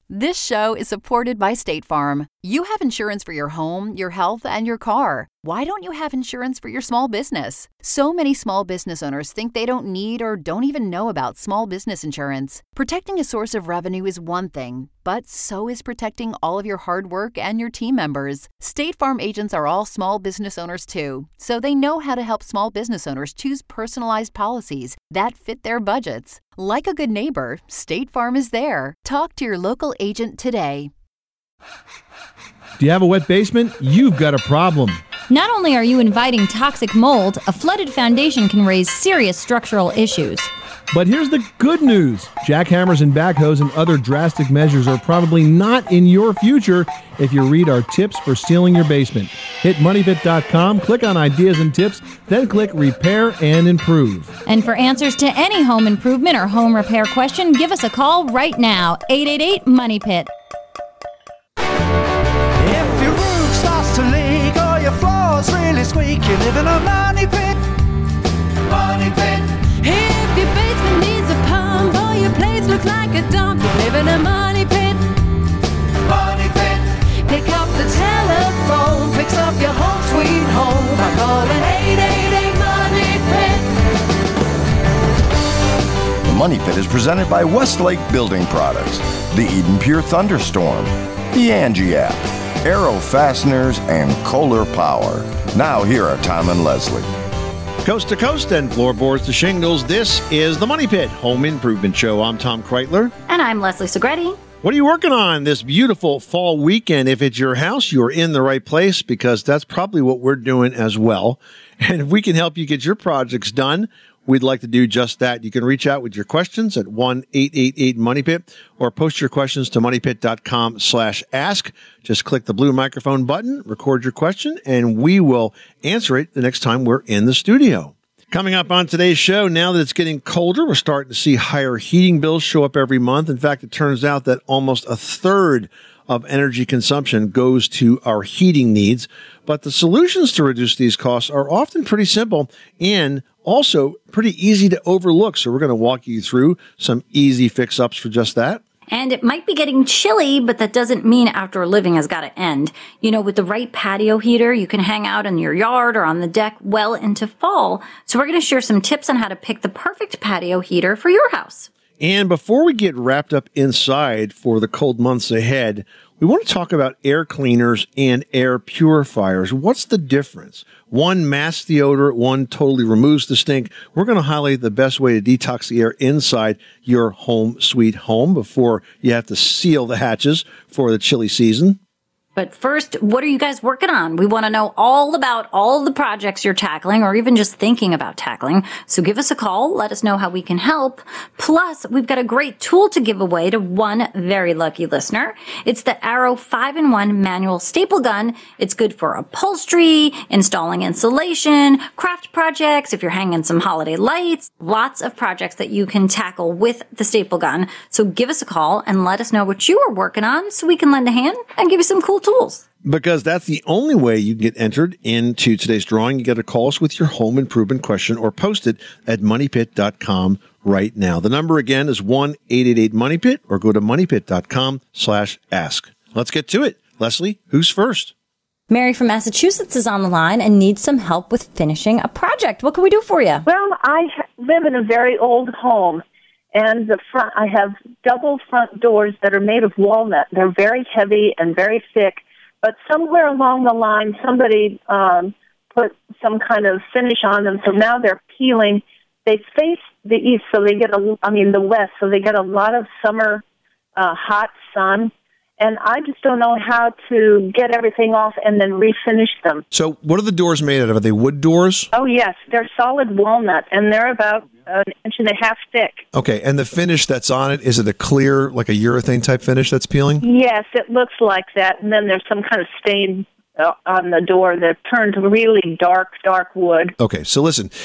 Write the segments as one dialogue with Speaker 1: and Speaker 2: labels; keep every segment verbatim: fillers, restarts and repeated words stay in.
Speaker 1: This show is supported by State Farm. You have insurance for your home, your health, and your car. Why don't you have insurance for your small business? So many small business owners think they don't need or don't even know about small business insurance. Protecting a source of revenue is one thing, but so is protecting all of your hard work and your team members. State Farm agents are all small business owners too, so they know how to help small business owners choose personalized policies that fit their budgets. Like a good neighbor, State Farm is there. Talk to your local agent today.
Speaker 2: Do you have a wet basement? You've got a problem.
Speaker 3: Not only are you inviting toxic mold, a flooded foundation can raise serious structural issues.
Speaker 2: But here's the good news. Jackhammers and backhoes and other drastic measures are probably not in your future if you read our tips for sealing your basement. Hit money pit dot com, click on Ideas and Tips, then click Repair and Improve.
Speaker 3: And for answers to any home improvement or home repair question, give us a call right now, eight eight eight, money pit.
Speaker 4: If your roof starts to leak or your floor's really squeak, you live in a money pit. Money pit.
Speaker 5: If your basement needs a pump or your place looks like a dump, you live in a money pit.
Speaker 4: Money pit.
Speaker 5: Pick up the telephone, fix up your home sweet home by calling eight eight eight, money pit.
Speaker 6: The Money Pit is presented by Westlake Building Products, the Eden Pure Thunderstorm, the Angie app, Aero Fasteners, and Kohler Power. Now here are Tom and Leslie.
Speaker 2: Coast to coast and floorboards to shingles, this is the Money Pit Home Improvement Show. I'm Tom Kreitler.
Speaker 3: And I'm Leslie Segretti.
Speaker 2: What are you working on this beautiful fall weekend? If it's your house, you're in the right place because that's probably what we're doing as well. And if we can help you get your projects done, we'd like to do just that. You can reach out with your questions at one eight eight eight, money pit or post your questions to money pit dot com slash ask. Just click the blue microphone button, record your question, and we will answer it the next time we're in the studio. Coming up on today's show, now that it's getting colder, we're starting to see higher heating bills show up every month. In fact, it turns out that almost a third of energy consumption goes to our heating needs. But the solutions to reduce these costs are often pretty simple and also pretty easy to overlook. So we're going to walk you through some easy fix-ups for just that.
Speaker 7: And it might be getting chilly, but that doesn't mean outdoor living has got to end. You know, with the right patio heater, you can hang out in your yard or on the deck well into fall. So we're going to share some tips on how to pick the perfect patio heater for your house.
Speaker 2: And before we get wrapped up inside for the cold months ahead, we want to talk about air cleaners and air purifiers. What's the difference? One masks the odor, one totally removes the stink. We're going to highlight the best way to detox the air inside your home sweet home before you have to seal the hatches for the chilly season.
Speaker 7: But first, what are you guys working on? We want to know all about all the projects you're tackling or even just thinking about tackling. So give us a call. Let us know how we can help. Plus, we've got a great tool to give away to one very lucky listener. It's the Arrow five in one manual staple gun. It's good for upholstery, installing insulation, craft projects, if you're hanging some holiday lights, lots of projects that you can tackle with the staple gun. So give us a call and let us know what you are working on so we can lend a hand and give you some cool tools. tools.
Speaker 2: Because that's the only way you can get entered into today's drawing. You got to call us with your home improvement question or post it at money pit dot com right now. The number again is one eight eight eight, money pit or go to money pit dot com slash ask. Let's get to it. Leslie, who's first?
Speaker 3: Mary from Massachusetts is on the line and needs some help with finishing a project. What can we do for you?
Speaker 8: Well, I live in a very old home, and the front, I have double front doors that are made of walnut. They're very heavy and very thick, but somewhere along the line, somebody um, put some kind of finish on them, so now they're peeling. They face the east, so they get a, I mean the west, so they get a lot of summer uh, hot sun. And I just don't know how to get everything off and then refinish them.
Speaker 2: So what are the doors made out of? Are they wood doors?
Speaker 8: Oh, yes. They're solid walnut, and they're about an inch and a half thick.
Speaker 2: Okay. And the finish that's on it, is it a clear, like a urethane type finish that's peeling?
Speaker 8: Yes, it looks like that. And then there's some kind of stain uh, on the door that turned really dark, dark wood.
Speaker 2: Okay. So listen,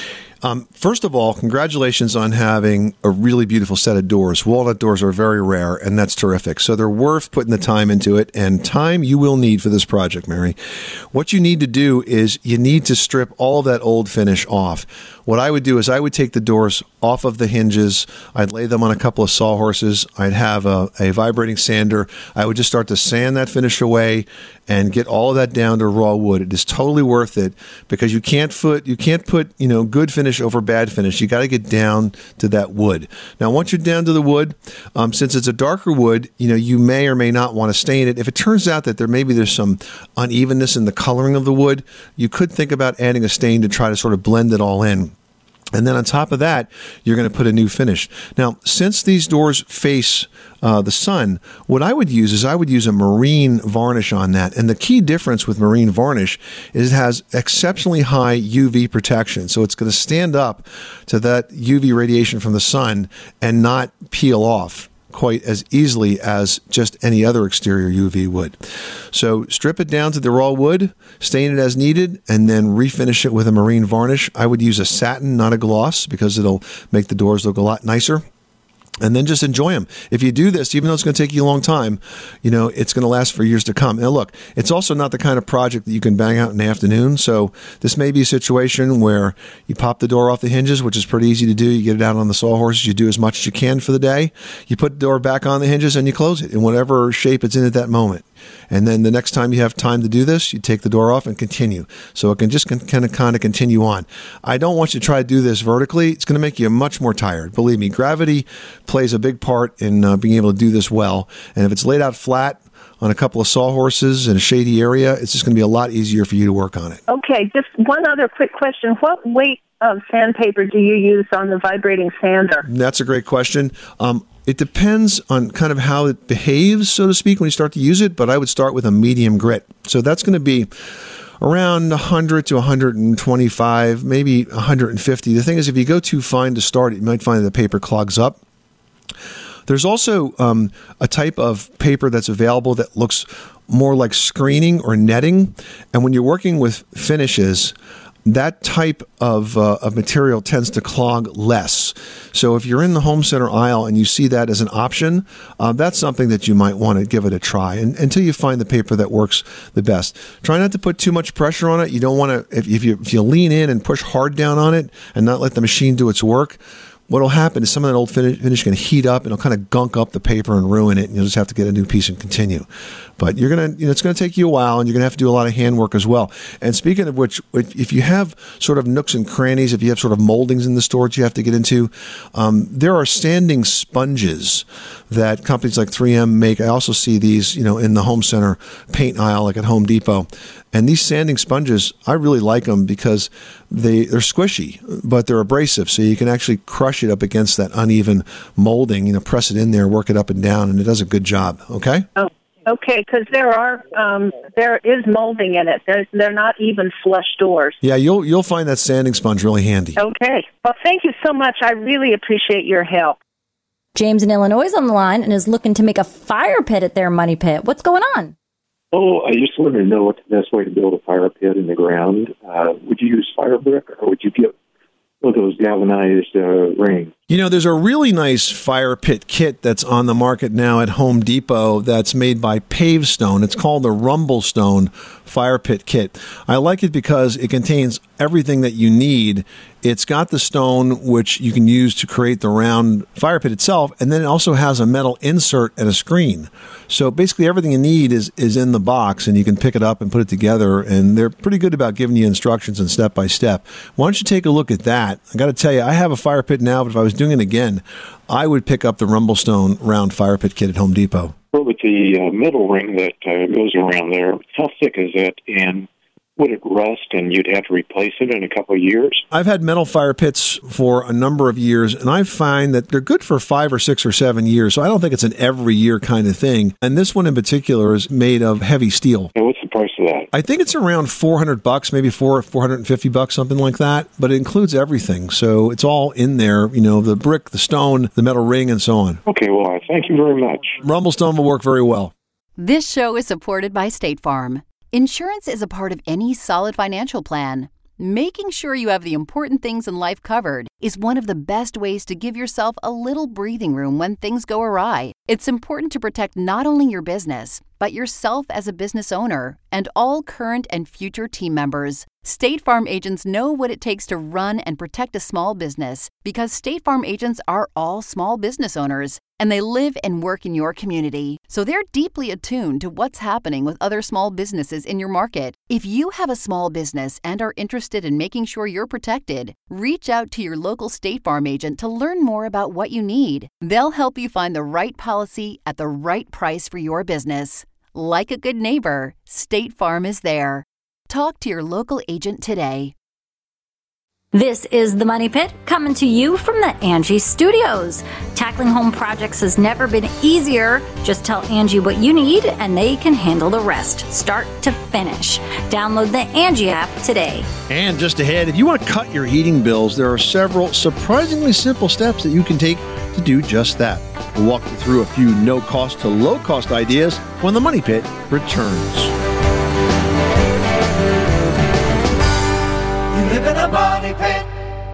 Speaker 2: Um, first of all, congratulations on having a really beautiful set of doors. Walnut doors are very rare, and that's terrific. So they're worth putting the time into it, and time you will need for this project, Mary. What you need to do is you need to strip all of that old finish off. What I would do is I would take the doors off of the hinges. I'd lay them on a couple of sawhorses. I'd have a, a vibrating sander. I would just start to sand that finish away and get all of that down to raw wood. It is totally worth it because you can't put you can't put you know good finish over bad finish. You got to get down to that wood. Now, once you're down to the wood, um, since it's a darker wood, you know you may or may not want to stain it. If it turns out that there maybe there's some unevenness in the coloring of the wood, you could think about adding a stain to try to sort of blend it all in. And then on top of that, you're going to put a new finish. Now, since these doors face uh, the sun, what I would use is I would use a marine varnish on that. And the key difference with marine varnish is it has exceptionally high U V protection. So it's going to stand up to that U V radiation from the sun and not peel off quite as easily as just any other exterior U V would. So strip it down to the raw wood, stain it as needed, and then refinish it with a marine varnish. I would use a satin, not a gloss, because it'll make the doors look a lot nicer. And then just enjoy them. If you do this, even though it's going to take you a long time, you know, it's going to last for years to come. Now, look, it's also not the kind of project that you can bang out in the afternoon. So this may be a situation where you pop the door off the hinges, which is pretty easy to do. You get it out on the sawhorses. You do as much as you can for the day. You put the door back on the hinges and you close it in whatever shape it's in at that moment. And then the next time you have time to do this, you take the door off and continue. So it can just kind of kind of continue on. I don't want you to try to do this vertically. It's going to make you much more tired. Believe me, gravity plays a big part in uh, being able to do this well. And if it's laid out flat on a couple of sawhorses in a shady area, it's just going to be a lot easier for you to work on it.
Speaker 8: Okay, just one other quick question. What weight of sandpaper do you use on the vibrating sander?
Speaker 2: That's a great question. Um, It depends on kind of how it behaves, so to speak, when you start to use it, but I would start with a medium grit. So that's going to be around one hundred to one twenty-five, maybe one hundred fifty. The thing is, if you go too fine to start, you might find that the paper clogs up. There's also um, a type of paper that's available that looks more like screening or netting. And when you're working with finishes, that type of, uh, of material tends to clog less. So if you're in the home center aisle and you see that as an option, uh, that's something that you might want to give it a try and, until you find the paper that works the best. Try not to put too much pressure on it. You don't want to, if, if you if you lean in and push hard down on it and not let the machine do its work, what'll happen is some of that old finish, finish can heat up and it'll kind of gunk up the paper and ruin it, and you'll just have to get a new piece and continue. But you're gonna, you know, it's gonna take you a while, and you're gonna have to do a lot of handwork as well. And speaking of which, if you have sort of nooks and crannies, if you have sort of moldings in the storage you have to get into, um, there are sanding sponges that companies like three M make. I also see these, you know, in the home center paint aisle, like at Home Depot. And these sanding sponges, I really like them because they, they're squishy, but they're abrasive. So you can actually crush it up against that uneven molding, you know, press it in there, work it up and down, and it does a good job. Okay?
Speaker 8: Oh, okay, because there are, um, there is molding in it. They're, they're not even flush doors.
Speaker 2: Yeah, you'll you'll find that sanding sponge really handy.
Speaker 8: Okay. Well, thank you so much. I really appreciate your help.
Speaker 3: James in Illinois is on the line and is looking to make a fire pit at their money pit. What's going on?
Speaker 9: Oh, I just wanted to know what's the best way to build a fire pit in the ground. Uh, would you use fire brick, or would you get one of those galvanized uh, rings?
Speaker 2: You know, there's a really nice fire pit kit that's on the market now at Home Depot that's made by Pavestone. It's called the Rumblestone Fire Pit Kit. I like it because it contains everything that you need. It's got the stone, which you can use to create the round fire pit itself, and then it also has a metal insert and a screen. So basically everything you need is, is in the box, and you can pick it up and put it together, and they're pretty good about giving you instructions and step-by-step. Why don't you take a look at that? I got to tell you, I have a fire pit now, but if I was doing it again, I would pick up the Rumblestone round fire pit kit at Home Depot.
Speaker 9: Well, with the uh, metal ring that uh, goes around there, how thick is it, and would it rust and you'd have to replace it in a couple of years?
Speaker 2: I've had metal fire pits for a number of years, and I find that they're good for five or six or seven years, so I don't think it's an every year kind of thing. And this one in particular is made of heavy steel.
Speaker 9: And what's the price of that?
Speaker 2: I think it's around four hundred bucks, maybe four, four hundred fifty bucks, something like that, but it includes everything. So it's all in there, you know, the brick, the stone, the metal ring, and so on.
Speaker 9: Okay, well, I thank you very much.
Speaker 2: Rumblestone will work very well.
Speaker 1: This show is supported by State Farm. Insurance is a part of any solid financial plan. Making sure you have the important things in life covered is one of the best ways to give yourself a little breathing room when things go awry. It's important to protect not only your business, but yourself as a business owner and all current and future team members. State Farm agents know what it takes to run and protect a small business because State Farm agents are all small business owners and they live and work in your community. So they're deeply attuned to what's happening with other small businesses in your market. If you have a small business and are interested in making sure you're protected, reach out to your local State Farm agent to learn more about what you need. They'll help you find the right policy at the right price for your business. Like a good neighbor, State Farm is there. Talk to your local agent today.
Speaker 7: This is the Money Pit, coming to you from the Angie Studios. Tackling home projects has never been easier. Just tell Angie what you need and they can handle the rest, start to finish. Download the Angie app today.
Speaker 2: And just ahead, if you want to cut your heating bills, there are several surprisingly simple steps that you can take to do just that. We'll walk you through a few no-cost to low-cost ideas when the Money Pit returns.
Speaker 4: Live in a money pit.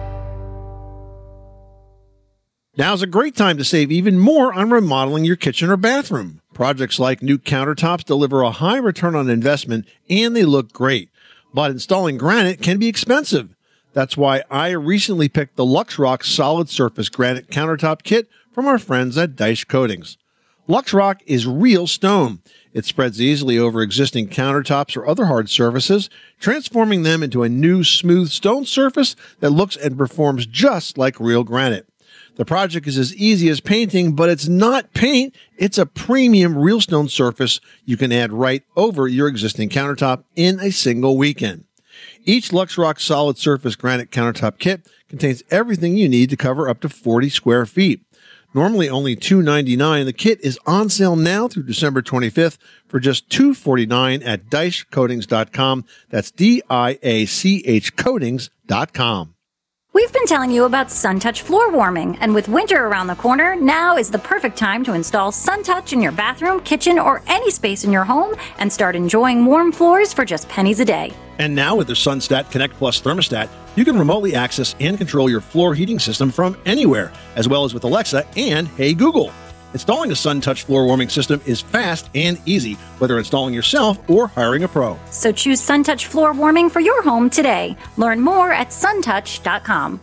Speaker 2: Now's a great time to save even more on remodeling your kitchen or bathroom. Projects like new countertops deliver a high return on investment and they look great. But installing granite can be expensive. That's why I recently picked the LuxRock Solid Surface Granite Countertop Kit from our friends at Deich Coatings. LuxRock is real stone. It spreads easily over existing countertops or other hard surfaces, transforming them into a new smooth stone surface that looks and performs just like real granite. The project is as easy as painting, but it's not paint. It's a premium real stone surface you can add right over your existing countertop in a single weekend. Each LuxRock Solid Surface Granite Countertop Kit contains everything you need to cover up to forty square feet. Normally only two dollars and ninety-nine cents, the kit is on sale now through December twenty-fifth for just two dollars and forty-nine cents at Deich Coatings dot com. That's D I A C H Coatings dot com.
Speaker 7: We've been telling you about SunTouch floor warming, and with winter around the corner, now is the perfect time to install SunTouch in your bathroom, kitchen, or any space in your home and start enjoying warm floors for just pennies a day.
Speaker 2: And now with the SunStat Connect Plus thermostat, you can remotely access and control your floor heating system from anywhere, as well as with Alexa and Hey Google. Installing a SunTouch floor warming system is fast and easy, whether installing yourself or hiring a pro.
Speaker 7: So choose SunTouch floor warming for your home today. Learn more at suntouch dot com.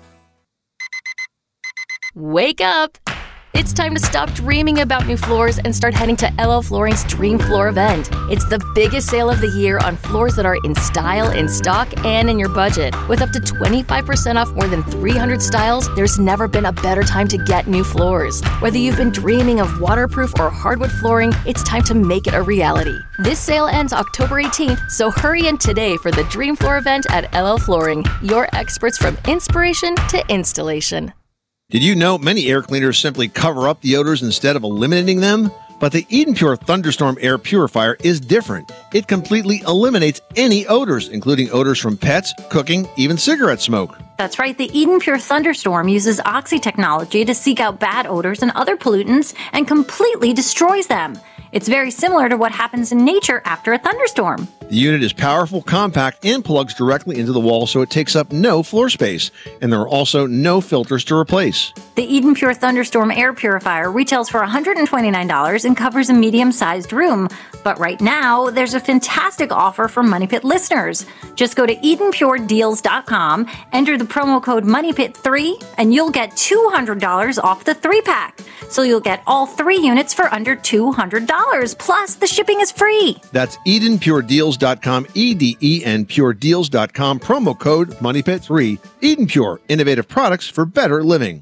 Speaker 10: Wake up! It's time to stop dreaming about new floors and start heading to L L Flooring's Dream Floor event. It's the biggest sale of the year on floors that are in style, in stock, and in your budget. With up to twenty-five percent off more than three hundred styles, there's never been a better time to get new floors. Whether you've been dreaming of waterproof or hardwood flooring, it's time to make it a reality. This sale ends October eighteenth, so hurry in today for the Dream Floor event at L L Flooring, your experts from inspiration to installation.
Speaker 2: Did you know many air cleaners simply cover up the odors instead of eliminating them? But the Eden Pure Thunderstorm Air Purifier is different. It completely eliminates any odors, including odors from pets, cooking, even cigarette smoke.
Speaker 7: That's right, the Eden Pure Thunderstorm uses Oxy technology to seek out bad odors and other pollutants and completely destroys them. It's very similar to what happens in nature after a thunderstorm.
Speaker 2: The unit is powerful, compact, and plugs directly into the wall, so it takes up no floor space. And there are also no filters to replace.
Speaker 7: The Eden Pure Thunderstorm Air Purifier retails for one hundred twenty-nine dollars and covers a medium-sized room. But right now, there's a fantastic offer for Money Pit listeners. Just go to eden pure deals dot com, enter the promo code money pit three, and you'll get two hundred dollars off the three-pack. So you'll get all three units for under two hundred dollars, plus the shipping is free.
Speaker 2: That's eden pure deals dot com, E D E N pure deals dot com, promo code money pit three. Eden Pure, innovative products for better living.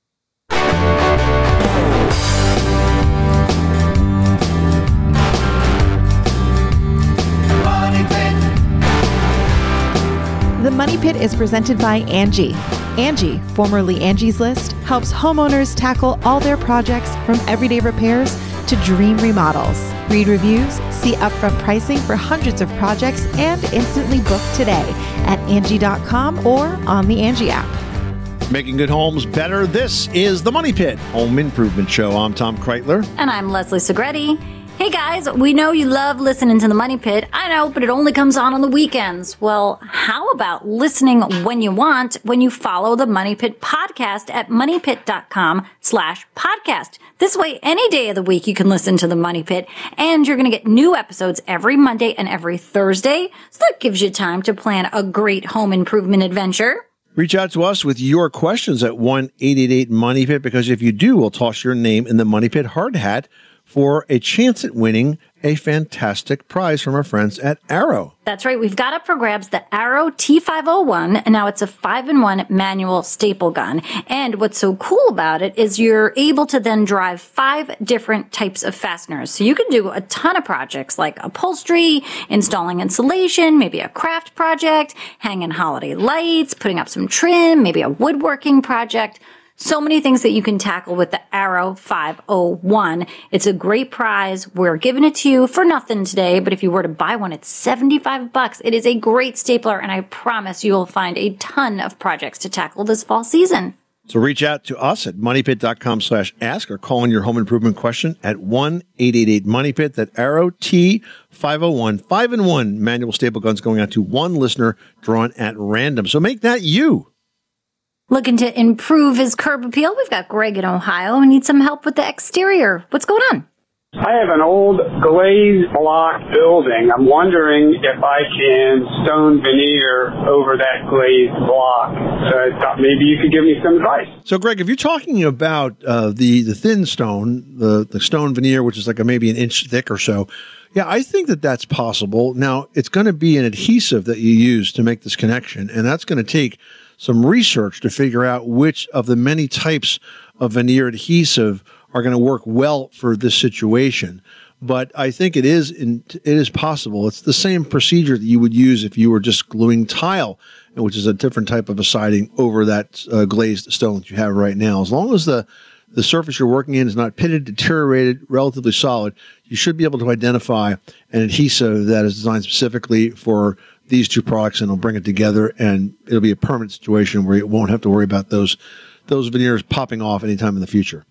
Speaker 11: The Money Pit is presented by Angie. Angie, formerly Angie's List, helps homeowners tackle all their projects from everyday repairs to dream remodels. Read reviews, see upfront pricing for hundreds of projects, and instantly book today at Angie dot com or on the Angie app.
Speaker 2: Making good homes better. This is the Money Pit Home Improvement Show. I'm Tom Kreitler.
Speaker 7: And I'm Leslie Segrete. Hey guys, we know you love listening to the Money Pit. I know, but it only comes on on the weekends. Well, how about listening when you want when you follow the Money Pit podcast at moneypit.com slash podcast. This way, any day of the week you can listen to the Money Pit, and you're going to get new episodes every Monday and every Thursday. So that gives you time to plan a great home improvement adventure.
Speaker 2: Reach out to us with your questions at one eight eight eight money pit, because if you do, we'll toss your name in the Money Pit hard hat for a chance at winning a fantastic prize from our friends at Arrow.
Speaker 7: That's right. We've got up for grabs the Arrow T five oh one, and now it's a five in one manual staple gun. And what's so cool about it is you're able to then drive five different types of fasteners. So you can do a ton of projects like upholstery, installing insulation, maybe a craft project, hanging holiday lights, putting up some trim, maybe a woodworking project. So many things that you can tackle with the Arrow five oh one. It's a great prize. We're giving it to you for nothing today, but if you were to buy one, it's seventy-five bucks. It is a great stapler, and I promise you will find a ton of projects to tackle this fall season.
Speaker 2: So reach out to us at moneypit.com slash ask or call in your home improvement question at one eight eight eight money pit. That Arrow T five oh one, five in one manual staple guns going out to one listener drawn at random. So make that you.
Speaker 7: Looking to improve his curb appeal? We've got Greg in Ohio and needs some help with the exterior. What's going on?
Speaker 12: I have an old glazed block building. I'm wondering if I can stone veneer over that glazed block. So I thought maybe you could give me some advice.
Speaker 2: So, Greg, if you're talking about uh, the, the thin stone, the, the stone veneer, which is like a, maybe an inch thick or so, yeah, I think that that's possible. Now, it's going to be an adhesive that you use to make this connection, and that's going to take some research to figure out which of the many types of veneer adhesive are going to work well for this situation. But I think it is in, it is possible. It's the same procedure that you would use if you were just gluing tile, which is a different type of a siding over that uh, glazed stone that you have right now. As long as the the surface you're working in is not pitted, deteriorated, relatively solid, you should be able to identify an adhesive that is designed specifically for these two products, and it'll bring it together, and it'll be a permanent situation where you won't have to worry about those those veneers popping off anytime in the future.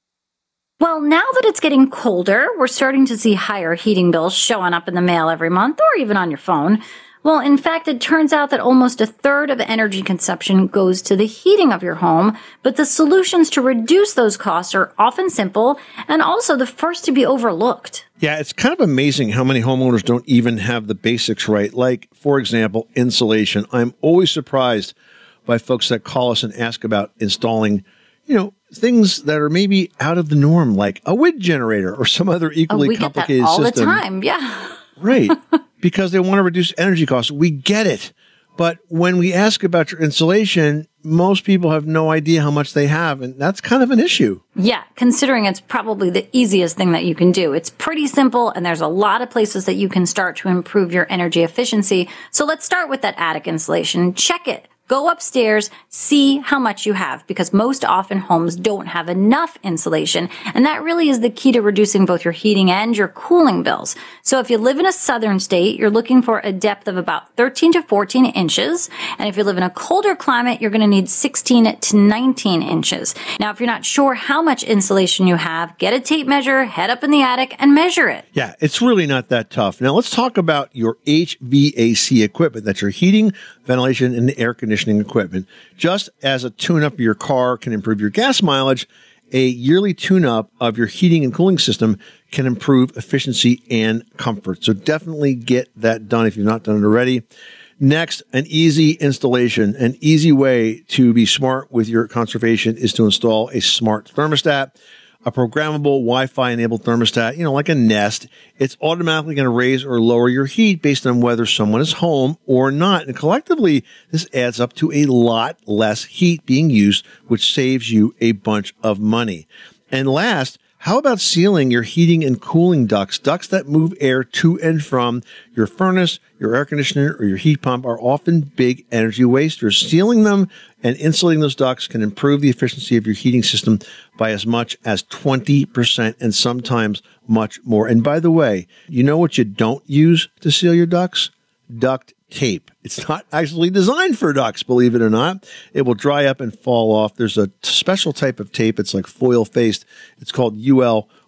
Speaker 7: Well, now that it's getting colder, we're starting to see higher heating bills showing up in the mail every month or even on your phone. Well, in fact, it turns out that almost a third of energy consumption goes to the heating of your home, but the solutions to reduce those costs are often simple and also the first to be overlooked.
Speaker 2: Yeah, it's kind of amazing how many homeowners don't even have the basics right. Like, for example, insulation. I'm always surprised by folks that call us and ask about installing, you know, things that are maybe out of the norm, like a wind generator or some other equally
Speaker 7: oh, we
Speaker 2: complicated
Speaker 7: get that all
Speaker 2: system.
Speaker 7: the time, yeah.
Speaker 2: Right, because they want to reduce energy costs. We get it. But when we ask about your insulation, most people have no idea how much they have, and that's kind of an issue.
Speaker 7: Yeah, considering it's probably the easiest thing that you can do. It's pretty simple, and there's a lot of places that you can start to improve your energy efficiency. So let's start with that attic insulation. Check it. Go upstairs, see how much you have, because most often homes don't have enough insulation, and that really is the key to reducing both your heating and your cooling bills. So if you live in a southern state, you're looking for a depth of about thirteen to fourteen inches, and if you live in a colder climate, you're going to need sixteen to nineteen inches. Now, if you're not sure how much insulation you have, get a tape measure, head up in the attic, and measure it.
Speaker 2: Yeah, it's really not that tough. Now, let's talk about your H V A C equipment. That's your heating, ventilation, and air conditioning equipment. Just as a tune-up of your car can improve your gas mileage, a yearly tune-up of your heating and cooling system can improve efficiency and comfort. So definitely get that done if you've not done it already. Next, an easy installation. An easy way to be smart with your conservation is to install a smart thermostat. A programmable Wi-Fi enabled thermostat, you know, like a Nest. It's automatically going to raise or lower your heat based on whether someone is home or not. And collectively, this adds up to a lot less heat being used, which saves you a bunch of money. And last, how about sealing your heating and cooling ducts? Ducts that move air to and from your furnace, your air conditioner, or your heat pump are often big energy wasters. Sealing them and insulating those ducts can improve the efficiency of your heating system by as much as twenty percent and sometimes much more. And by the way, you know what you don't use to seal your ducts? Duct tape. It's not actually designed for ducts, believe it or not. It will dry up and fall off. There's a special type of tape. It's like foil faced. It's called U L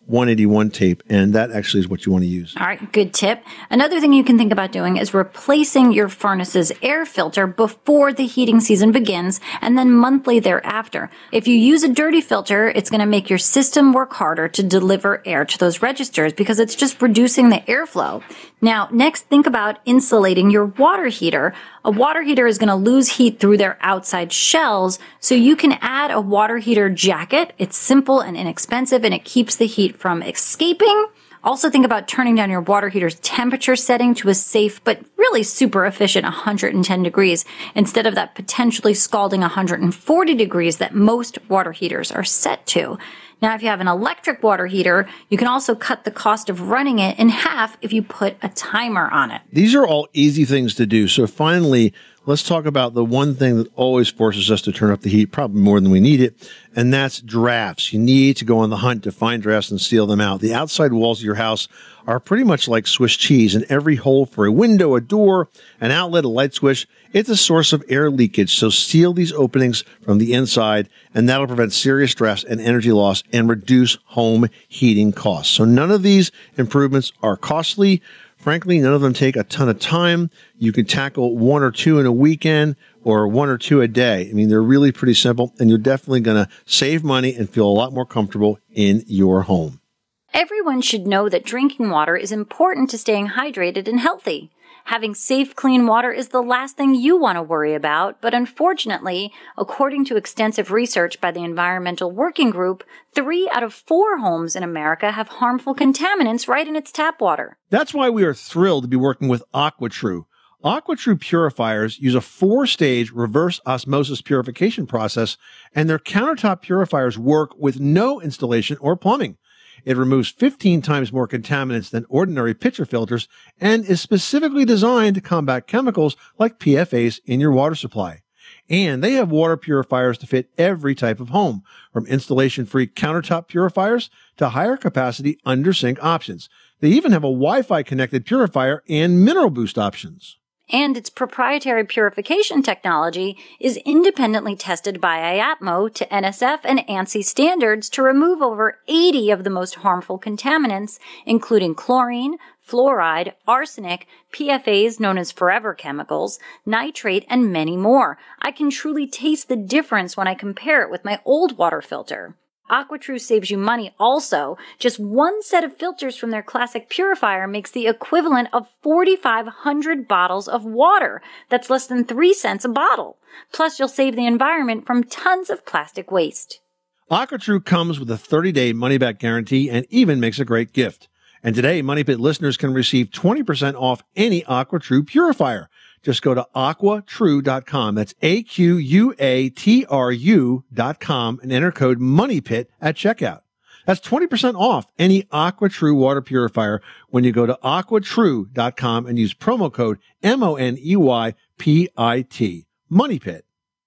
Speaker 2: one eighty-one tape, and that actually is what you want to use.
Speaker 7: All right, good tip. Another thing you can think about doing is replacing your furnace's air filter before the heating season begins and then monthly thereafter. If you use a dirty filter, it's going to make your system work harder to deliver air to those registers because it's just reducing the airflow. Now, next, think about insulating your water heater. A water heater is going to lose heat through their outside shells, so you can add a water heater jacket. It's simple and inexpensive, and it keeps the heat from escaping. Also think about turning down your water heater's temperature setting to a safe but really super efficient one hundred ten degrees instead of that potentially scalding one hundred forty degrees that most water heaters are set to. Now, if you have an electric water heater, you can also cut the cost of running it in half if you put a timer on it.
Speaker 2: These are all easy things to do. So finally, let's talk about the one thing that always forces us to turn up the heat, probably more than we need it, and that's drafts. You need to go on the hunt to find drafts and seal them out. The outside walls of your house are pretty much like Swiss cheese, and every hole for a window, a door, an outlet, a light switch, it's a source of air leakage. So seal these openings from the inside, and that'll prevent serious drafts and energy loss and reduce home heating costs. So none of these improvements are costly. Frankly, none of them take a ton of time. You can tackle one or two in a weekend or one or two a day. I mean, they're really pretty simple, and you're definitely going to save money and feel a lot more comfortable in your home.
Speaker 7: Everyone should know that drinking water is important to staying hydrated and healthy. Having safe, clean water is the last thing you want to worry about, but unfortunately, according to extensive research by the Environmental Working Group, three out of four homes in America have harmful contaminants right in its tap water.
Speaker 2: That's why we are thrilled to be working with AquaTrue. AquaTrue purifiers use a four-stage reverse osmosis purification process, and their countertop purifiers work with no installation or plumbing. It removes fifteen times more contaminants than ordinary pitcher filters and is specifically designed to combat chemicals like P F As in your water supply. And they have water purifiers to fit every type of home, from installation-free countertop purifiers to higher capacity under-sink options. They even have a Wi-Fi connected purifier and mineral boost options.
Speaker 7: And its proprietary purification technology is independently tested by I A P M O to N S F and ANSI standards to remove over eighty of the most harmful contaminants, including chlorine, fluoride, arsenic, P F As known as forever chemicals, nitrate, and many more. I can truly taste the difference when I compare it with my old water filter. AquaTrue saves you money also. Just one set of filters from their classic purifier makes the equivalent of forty-five hundred bottles of water. That's less than three cents a bottle. Plus, you'll save the environment from tons of plastic waste.
Speaker 2: AquaTrue comes with a thirty-day money-back guarantee and even makes a great gift. And today, Money Pit listeners can receive twenty percent off any AquaTrue purifier. Just go to aqua true dot com. That's A Q U A T R U dot com and enter code MONEYPIT at checkout. That's twenty percent off any AquaTrue water purifier when you go to aqua true dot com and use promo code M O N E Y P I T. MONEYPIT.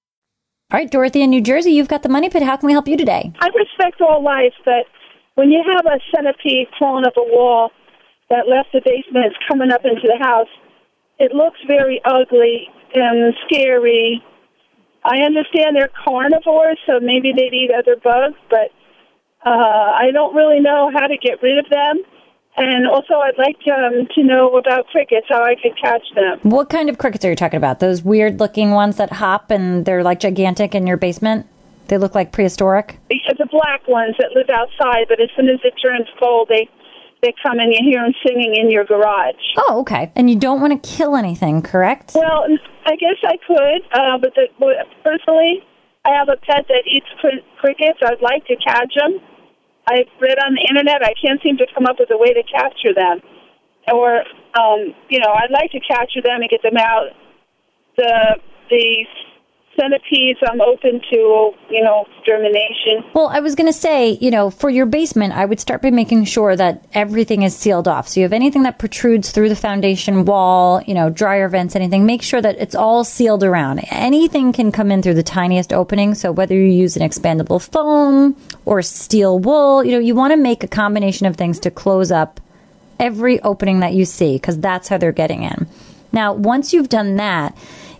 Speaker 3: All right, Dorothy in New Jersey, you've got the Money Pit. How can we help you today?
Speaker 13: I respect all life, but when you have a centipede crawling up a wall that left the basement, it's coming up into the house, it looks very ugly and scary. I understand they're carnivores, so maybe they'd eat other bugs, but uh, I don't really know how to get rid of them. And also, I'd like um, to know about crickets, how I could catch them.
Speaker 3: What kind of crickets are you talking about? Those weird-looking ones that hop and they're like gigantic in your basement? They look like prehistoric?
Speaker 13: The black ones that live outside, but as soon as it turns cold, they... They come and you hear them singing in your garage.
Speaker 3: Oh, okay. And you don't want to kill anything, correct?
Speaker 13: Well, I guess I could, uh, but the, personally, I have a pet that eats cr- crickets. I'd like to catch them. I've read on the internet. I can't seem to come up with a way to capture them. Or, um, you know, I'd like to capture them and get them out. The the centipedes, I'm open to, you know, extermination.
Speaker 3: Well, I was going to say, you know, for your basement, I would start by making sure that everything is sealed off. So you have anything that protrudes through the foundation wall, you know, dryer vents, anything, make sure that it's all sealed around. Anything can come in through the tiniest opening. So whether you use an expandable foam or steel wool, you know, you want to make a combination of things to close up every opening that you see, because that's how they're getting in. Now, once you've done that,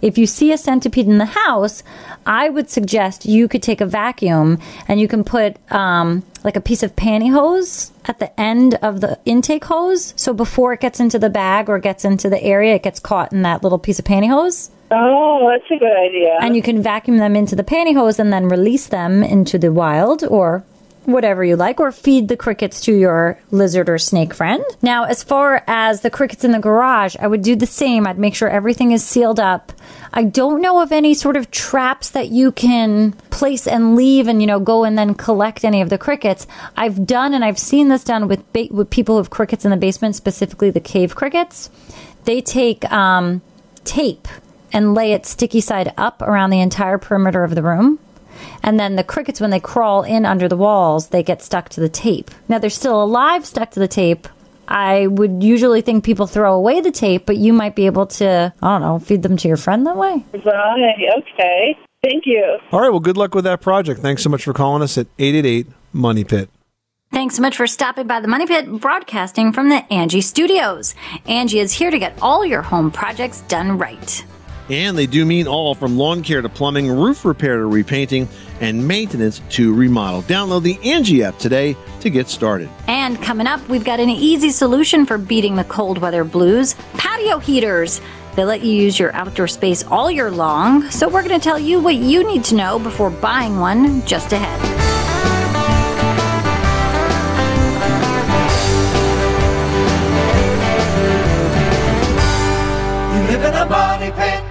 Speaker 3: if you see a centipede in the house, I would suggest you could take a vacuum and you can put um, like a piece of pantyhose at the end of the intake hose. So before it gets into the bag or gets into the area, it gets caught in that little piece of pantyhose.
Speaker 13: Oh, that's a good idea.
Speaker 3: And you can vacuum them into the pantyhose and then release them into the wild or whatever you like, or feed the crickets to your lizard or snake friend. Now, as far as the crickets in the garage, I would do the same. I'd make sure everything is sealed up. I don't know of any sort of traps that you can place and leave and, you know, go and then collect any of the crickets. I've done, and I've seen this done with ba- with people who have crickets in the basement, specifically the cave crickets. They take um, tape and lay it sticky side up around the entire perimeter of the room. And then the crickets, when they crawl in under the walls, they get stuck to the tape. Now, they're still alive, stuck to the tape. I would usually think people throw away the tape, but you might be able to, I don't know, feed them to your friend that way.
Speaker 13: Right, okay. Thank you.
Speaker 2: All right, well, good luck with that project. Thanks so much for calling us at eight eight eight, Money Pit.
Speaker 7: Thanks so much for stopping by the Money Pit, broadcasting from the Angie Studios. Angie is here to get all your home projects done right.
Speaker 2: And they do mean all, from lawn care to plumbing, roof repair to repainting, and maintenance to remodel. Download the Angie app today to get started.
Speaker 7: And coming up, we've got an easy solution for beating the cold weather blues: patio heaters. They let you use your outdoor space all year long. So we're going to tell you what you need to know before buying one just ahead.
Speaker 4: You live in a money pit.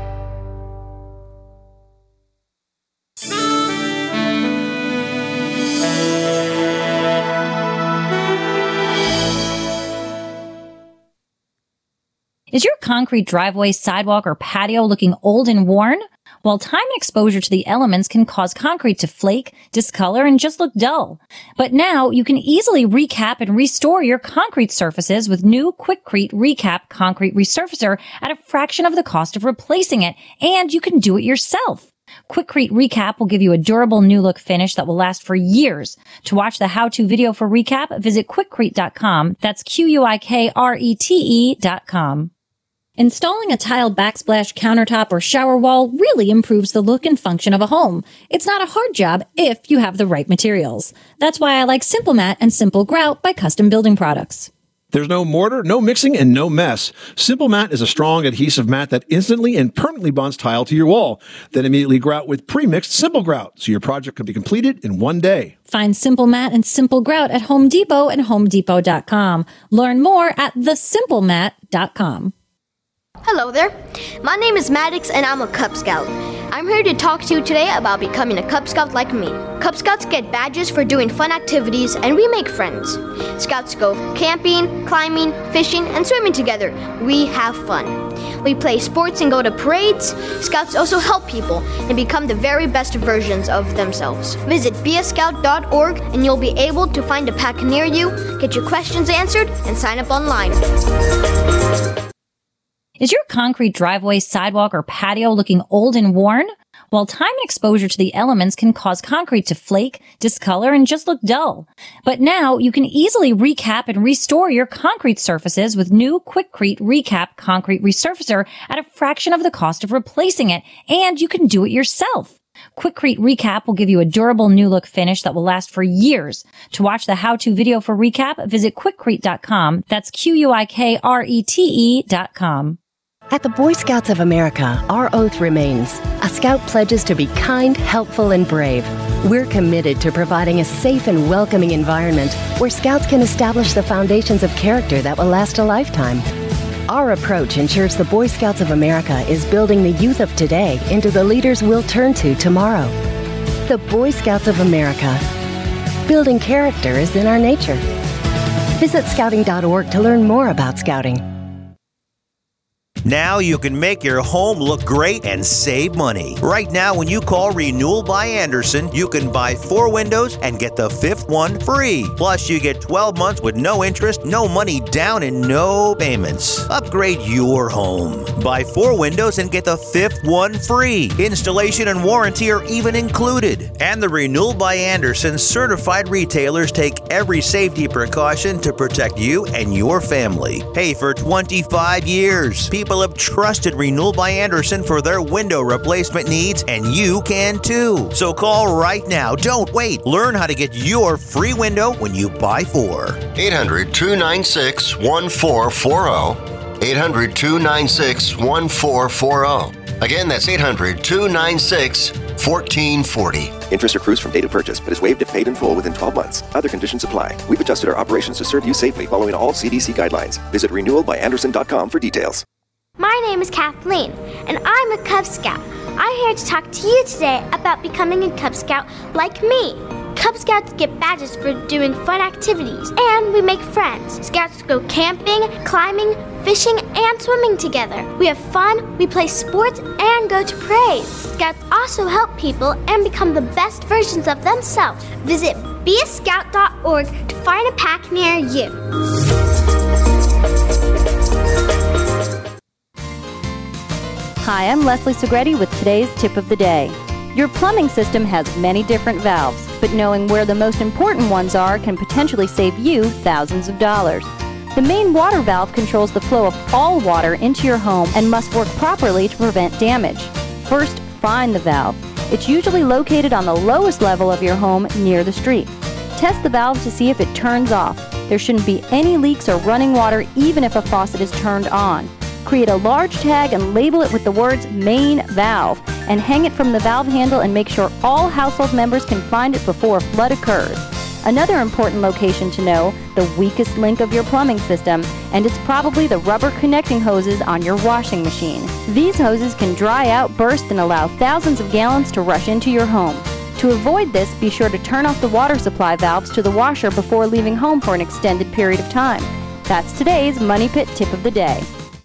Speaker 7: Is your concrete driveway, sidewalk, or patio looking old and worn? Well, time and exposure to the elements can cause concrete to flake, discolor, and just look dull. But now you can easily recap and restore your concrete surfaces with new Quikrete Recap Concrete Resurfacer at a fraction of the cost of replacing it, and you can do it yourself. Quikrete Recap will give you a durable new look finish that will last for years. To watch the how-to video for Recap, visit quikrete dot com. That's Q U I K R E T E dot com. Installing a tile backsplash countertop or shower wall really improves the look and function of a home. It's not a hard job if you have the right materials. That's why I like Simple Mat and Simple Grout by Custom Building Products.
Speaker 2: There's no mortar, no mixing, and no mess. Simple Mat is a strong adhesive mat that instantly and permanently bonds tile to your wall. Then immediately grout with pre-mixed Simple Grout, so your project can be completed in one day.
Speaker 7: Find Simple Mat and Simple Grout at Home Depot and home depot dot com. Learn more at the simple mat dot com.
Speaker 14: Hello there. My name is Maddox and I'm a Cub Scout. I'm here to talk to you today about becoming a Cub Scout like me. Cub Scouts get badges for doing fun activities and we make friends. Scouts go camping, climbing, fishing, and swimming together. We have fun. We play sports and go to parades. Scouts also help people and become the very best versions of themselves. Visit be a scout dot org and you'll be able to find a pack near you, get your questions answered, and sign up online.
Speaker 7: Is your concrete driveway, sidewalk, or patio looking old and worn? Well, time and exposure to the elements can cause concrete to flake, discolor, and just look dull. But now you can easily recap and restore your concrete surfaces with new Quikrete Recap Concrete Resurfacer at a fraction of the cost of replacing it, and you can do it yourself. Quikrete Recap will give you a durable new look finish that will last for years. To watch the how-to video for Recap, visit quikrete dot com. That's Q U I K R E T E dot com.
Speaker 15: At the Boy Scouts of America, our oath remains. A Scout pledges to be kind, helpful, and brave. We're committed to providing a safe and welcoming environment where Scouts can establish the foundations of character that will last a lifetime. Our approach ensures the Boy Scouts of America is building the youth of today into the leaders we'll turn to tomorrow. The Boy Scouts of America. Building character is in our nature. Visit scouting dot org to learn more about Scouting.
Speaker 16: Now you can make your home look great and save money. Right now, when you call Renewal by Andersen, you can buy four windows and get the fifth one free. Plus, you get twelve months with no interest, no money down, and no payments. Upgrade your home. Buy four windows and get the fifth one free. Installation and warranty are even included. And the Renewal by Andersen certified retailers take every safety precaution to protect you and your family. Hey, for twenty-five years, people Phillip trusted Renewal by Andersen for their window replacement needs, and you can too. So call right now. Don't wait. Learn how to get your free window when you buy four.
Speaker 17: eight hundred, two nine six, one four four zero. eight hundred, two nine six, one four four zero. Again, that's eight hundred, two nine six, one four four zero.
Speaker 18: Interest accrues from date of purchase, but is waived if paid in full within twelve months. Other conditions apply. We've adjusted our operations to serve you safely following all C D C guidelines. Visit renewal by andersen dot com for details.
Speaker 19: My name is Kathleen, and I'm a Cub Scout. I'm here to talk to you today about becoming a Cub Scout like me. Cub Scouts get badges for doing fun activities, and we make friends. Scouts go camping, climbing, fishing, and swimming together. We have fun, we play sports, and go to parades. Scouts also help people and become the best versions of themselves. Visit be a scout dot org to find a pack near you.
Speaker 20: Hi, I'm Leslie Segretti with today's tip of the day. Your plumbing system has many different valves, but knowing where the most important ones are can potentially save you thousands of dollars. The main water valve controls the flow of all water into your home and must work properly to prevent damage. First, find the valve. It's usually located on the lowest level of your home near the street. Test the valve to see if it turns off. There shouldn't be any leaks or running water even if a faucet is turned on. Create a large tag and label it with the words main valve and hang it from the valve handle and make sure all household members can find it before a flood occurs. Another important location to know, the weakest link of your plumbing system, and it's probably the rubber connecting hoses on your washing machine. These hoses can dry out, burst, and allow thousands of gallons to rush into your home. To avoid this, be sure to turn off the water supply valves to the washer before leaving home for an extended period of time. That's today's Money Pit Tip of the Day.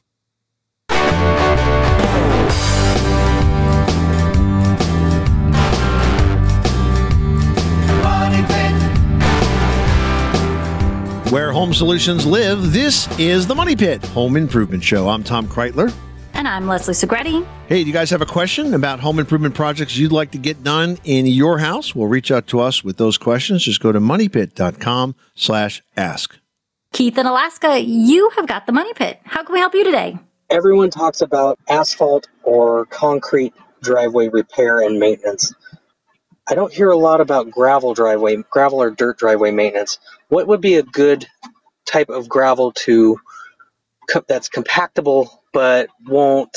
Speaker 2: Where home solutions live, this is the Money Pit Home Improvement Show. I'm Tom Kreitler.
Speaker 7: And I'm Leslie Segretti.
Speaker 2: Hey, do you guys have a question about home improvement projects you'd like to get done in your house? Well, reach out to us with those questions. Just go to moneypit.com slash ask.
Speaker 7: Keith in Alaska, you have got the Money Pit. How can we help you today?
Speaker 21: Everyone talks about asphalt or concrete driveway repair and maintenance. I don't hear a lot about gravel driveway, gravel or dirt driveway maintenance. What would be a good type of gravel to that's compactable but won't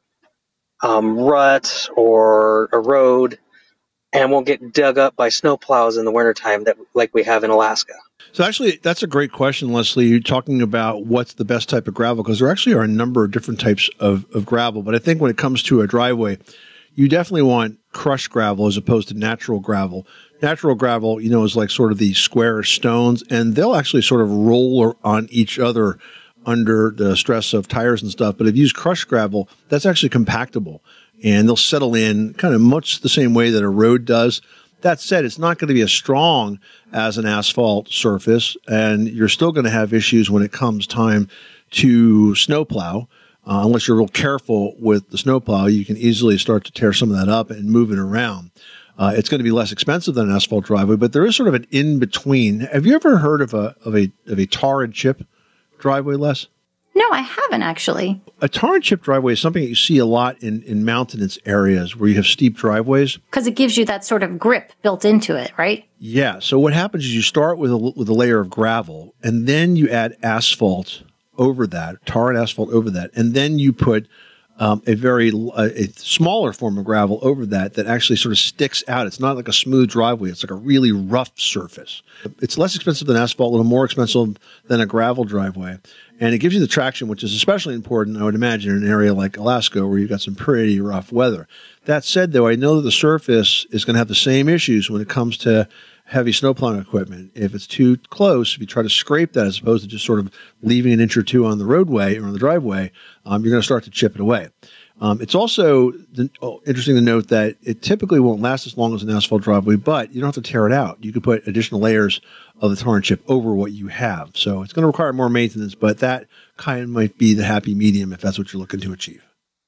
Speaker 21: um, rut or erode and won't get dug up by snowplows in the wintertime that like we have in Alaska?
Speaker 2: So actually, that's a great question, Leslie. You're talking about what's the best type of gravel, because there actually are a number of different types of, of gravel. But I think when it comes to a driveway, you definitely want crushed gravel as opposed to natural gravel. Natural gravel, you know, is like sort of the square stones, and they'll actually sort of roll on each other under the stress of tires and stuff. But if you use crushed gravel, that's actually compactable, and they'll settle in kind of much the same way that a road does. That said, it's not going to be as strong as an asphalt surface, and you're still going to have issues when it comes time to snowplow. Uh, unless you're real careful with the snowplow, you can easily start to tear some of that up and move it around. Uh, it's going to be less expensive than an asphalt driveway, but there is sort of an in-between. Have you ever heard of a of a of a tar and chip driveway, Les?
Speaker 7: No, I haven't actually.
Speaker 2: A tar and chip driveway is something that you see a lot in, in mountainous areas where you have steep driveways.
Speaker 7: Because it gives you that sort of grip built into it, right?
Speaker 2: Yeah. So what happens is you start with a, with a layer of gravel, and then you add asphalt over that, tar and asphalt over that, and then you put um, a very uh, a smaller form of gravel over that that actually sort of sticks out. It's not like a smooth driveway. It's like a really rough surface. It's less expensive than asphalt, a little more expensive than a gravel driveway, and it gives you the traction, which is especially important, I would imagine, in an area like Alaska where you've got some pretty rough weather. That said, though, I know that the surface is going to have the same issues when it comes to heavy snowplowing equipment. If it's too close, if you try to scrape that as opposed to just sort of leaving an inch or two on the roadway or on the driveway, um, you're going to start to chip it away. Um, it's also the, oh, interesting to note that it typically won't last as long as an asphalt driveway, but you don't have to tear it out. You could put additional layers of the tar and chip over what you have. So it's going to require more maintenance, but that kind of might be the happy medium if that's what you're looking to achieve.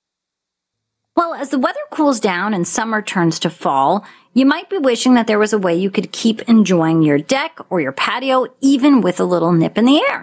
Speaker 7: Well, as the weather cools down and summer turns to fall, you might be wishing that there was a way you could keep enjoying your deck or your patio, even with a little nip in the air.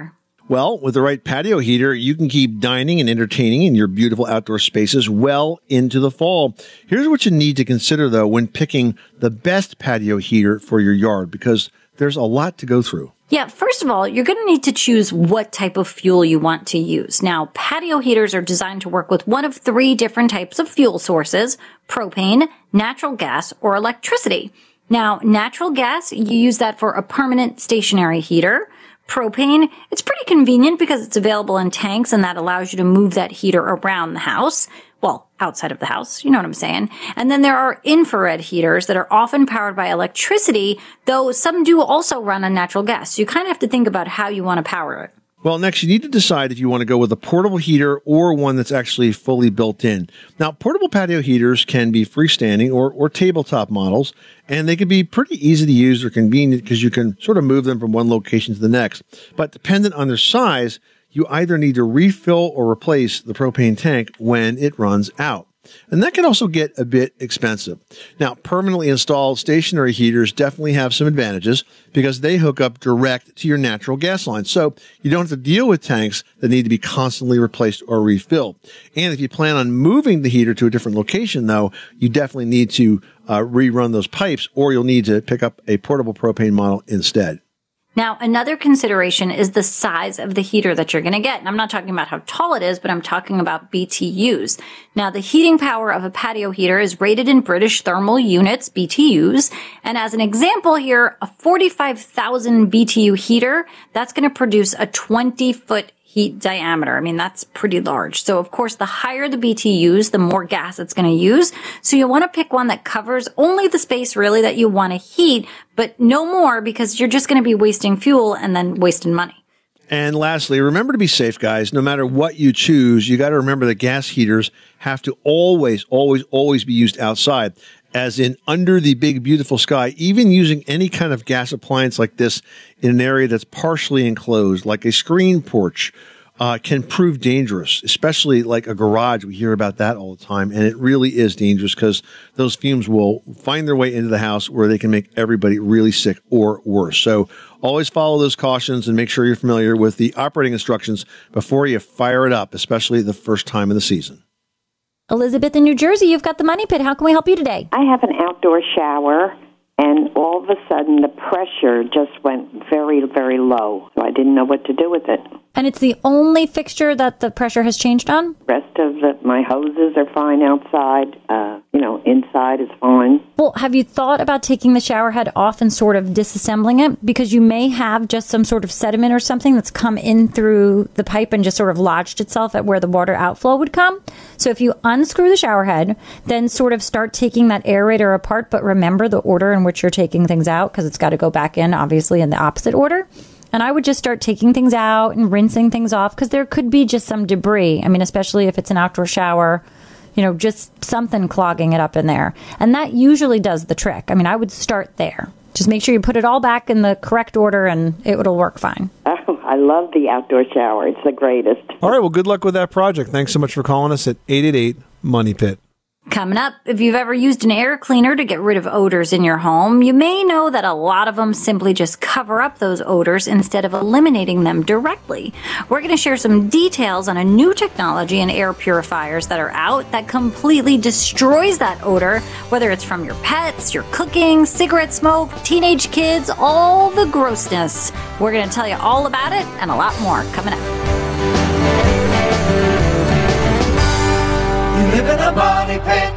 Speaker 2: Well, with the right patio heater, you can keep dining and entertaining in your beautiful outdoor spaces well into the fall. Here's what you need to consider, though, when picking the best patio heater for your yard, because there's a lot to go through.
Speaker 7: Yeah, first of all, you're going to need to choose what type of fuel you want to use. Now, patio heaters are designed to work with one of three different types of fuel sources: propane, natural gas, or electricity. Now, natural gas, you use that for a permanent stationary heater. Propane, it's pretty convenient because it's available in tanks, and that allows you to move that heater around the house. Well, outside of the house, you know what I'm saying. And then there are infrared heaters that are often powered by electricity, though some do also run on natural gas. So you kind of have to think about how you want to power it.
Speaker 2: Well, next, you need to decide if you want to go with a portable heater or one that's actually fully built in. Now, portable patio heaters can be freestanding or, or tabletop models, and they can be pretty easy to use or convenient because you can sort of move them from one location to the next. But dependent on their size, you either need to refill or replace the propane tank when it runs out. And that can also get a bit expensive. Now, permanently installed stationary heaters definitely have some advantages because they hook up direct to your natural gas line. So you don't have to deal with tanks that need to be constantly replaced or refilled. And if you plan on moving the heater to a different location, though, you definitely need to uh, rerun those pipes, or you'll need to pick up a portable propane model instead.
Speaker 7: Now, another consideration is the size of the heater that you're going to get. And I'm not talking about how tall it is, but I'm talking about B T Us. Now, the heating power of a patio heater is rated in British thermal units, B T Us. And as an example here, a forty-five thousand B T U heater, that's going to produce a twenty foot heat diameter. I mean, that's pretty large. So, of course, the higher the B T Us, the more gas it's going to use. So you want to pick one that covers only the space really that you want to heat, but no more, because you're just going to be wasting fuel and then wasting money.
Speaker 2: And lastly, remember to be safe, guys. No matter what you choose, you got to remember that gas heaters have to always, always, always be used outside, as in under the big, beautiful sky. Even using any kind of gas appliance like this in an area that's partially enclosed, like a screen porch, uh, can prove dangerous, especially like a garage. We hear about that all the time, and it really is dangerous because those fumes will find their way into the house where they can make everybody really sick or worse. So always follow those cautions and make sure you're familiar with the operating instructions before you fire it up, especially the first time of the season.
Speaker 3: Elizabeth in New Jersey, you've got the Money Pit. How can we help you today?
Speaker 5: I have an outdoor shower, and all of a sudden the pressure just went very, very low. So I didn't know what to do with it.
Speaker 3: And it's the only fixture that the pressure has changed on?
Speaker 5: The rest of the, my hoses are fine outside. Uh, you know, inside is fine.
Speaker 3: Well, have you thought about taking the shower head off and sort of disassembling it? Because you may have just some sort of sediment or something that's come in through the pipe and just sort of lodged itself at where the water outflow would come. So if you unscrew the shower head, then sort of start taking that aerator apart, but remember the order in which you're taking things out, because it's got to go back in, obviously, in the opposite order. And I would just start taking things out and rinsing things off, because there could be just some debris. I mean, especially if it's an outdoor shower, you know, just something clogging it up in there. And that usually does the trick. I mean, I would start there. Just make sure you put it all back in the correct order and it will work fine.
Speaker 5: Oh, I love the outdoor shower. It's the greatest.
Speaker 2: All right. Well, good luck with that project. Thanks so much for calling us at eight eight eight, Money Pit.
Speaker 7: Coming up, if you've ever used an air cleaner to get rid of odors in your home, you may know that a lot of them simply just cover up those odors instead of eliminating them directly. We're going to share some details on a new technology in air purifiers that are out that completely destroys that odor, whether it's from your pets, your cooking, cigarette smoke, teenage kids, all the grossness. We're going to tell you all about it and a lot more coming up.
Speaker 4: Live in a money pit.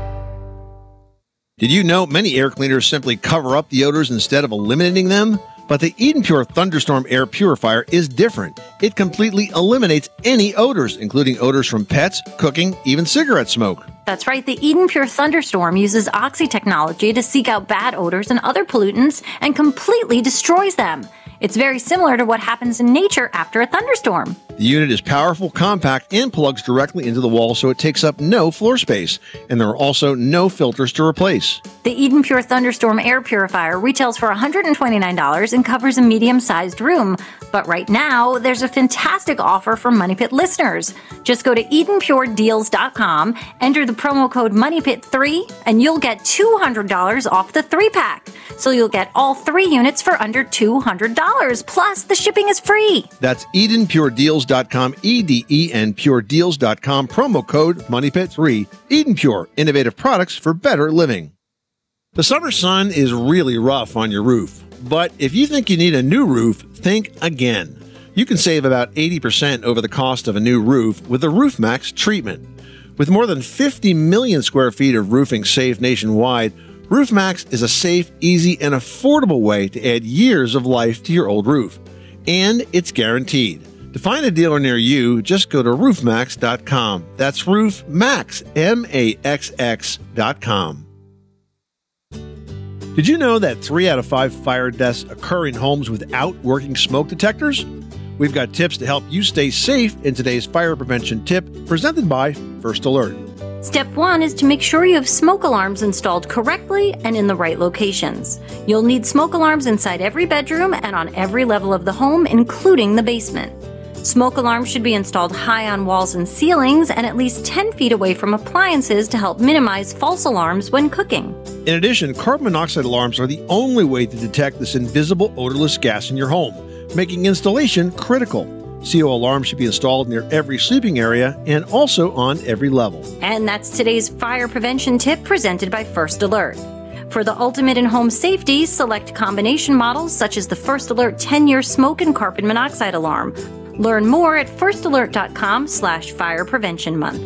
Speaker 2: Did you know many air cleaners simply cover up the odors instead of eliminating them? But the Eden Pure Thunderstorm Air Purifier is different. It completely eliminates any odors, including odors from pets, cooking, even cigarette smoke.
Speaker 7: That's right. The Eden Pure Thunderstorm uses Oxy technology to seek out bad odors and other pollutants and completely destroys them. It's very similar to what happens in nature after a thunderstorm.
Speaker 2: The unit is powerful, compact, and plugs directly into the wall, so it takes up no floor space. And there are also no filters to replace.
Speaker 7: The Eden Pure Thunderstorm Air Purifier retails for one hundred twenty-nine dollars and covers a medium-sized room. But right now, there's a fantastic offer for Money Pit listeners. Just go to eden pure deals dot com, enter the promo code money pit three, and you'll get two hundred dollars off the three-pack. So you'll get all three units for under two hundred dollars. dollars. Plus, the shipping is free.
Speaker 2: That's eden pure deals dot com, E D E N pure deals dot com, promo code money pit three. Eden Pure, innovative products for better living. The summer sun is really rough on your roof, but if you think you need a new roof, think again. You can save about eighty percent over the cost of a new roof with the Roof Max treatment. With more than fifty million square feet of roofing saved nationwide, Roof Max is a safe, easy, and affordable way to add years of life to your old roof. And it's guaranteed. To find a dealer near you, just go to roof max dot com. That's Roof Max, M A X X dot com. Did you know that three out of five fire deaths occur in homes without working smoke detectors? We've got tips to help you stay safe in today's fire prevention tip, presented by First Alert.
Speaker 7: Step one is to make sure you have smoke alarms installed correctly and in the right locations. You'll need smoke alarms inside every bedroom and on every level of the home, including the basement. Smoke alarms should be installed high on walls and ceilings and at least ten feet away from appliances to help minimize false alarms when cooking.
Speaker 2: In addition, carbon monoxide alarms are the only way to detect this invisible odorless gas in your home, making installation critical. C O alarms should be installed near every sleeping area and also on every level.
Speaker 7: And that's today's fire prevention tip presented by First Alert. For the ultimate in home safety, select combination models such as the First Alert ten-year smoke and carbon monoxide alarm. Learn more at first alert dot com slash fire prevention month.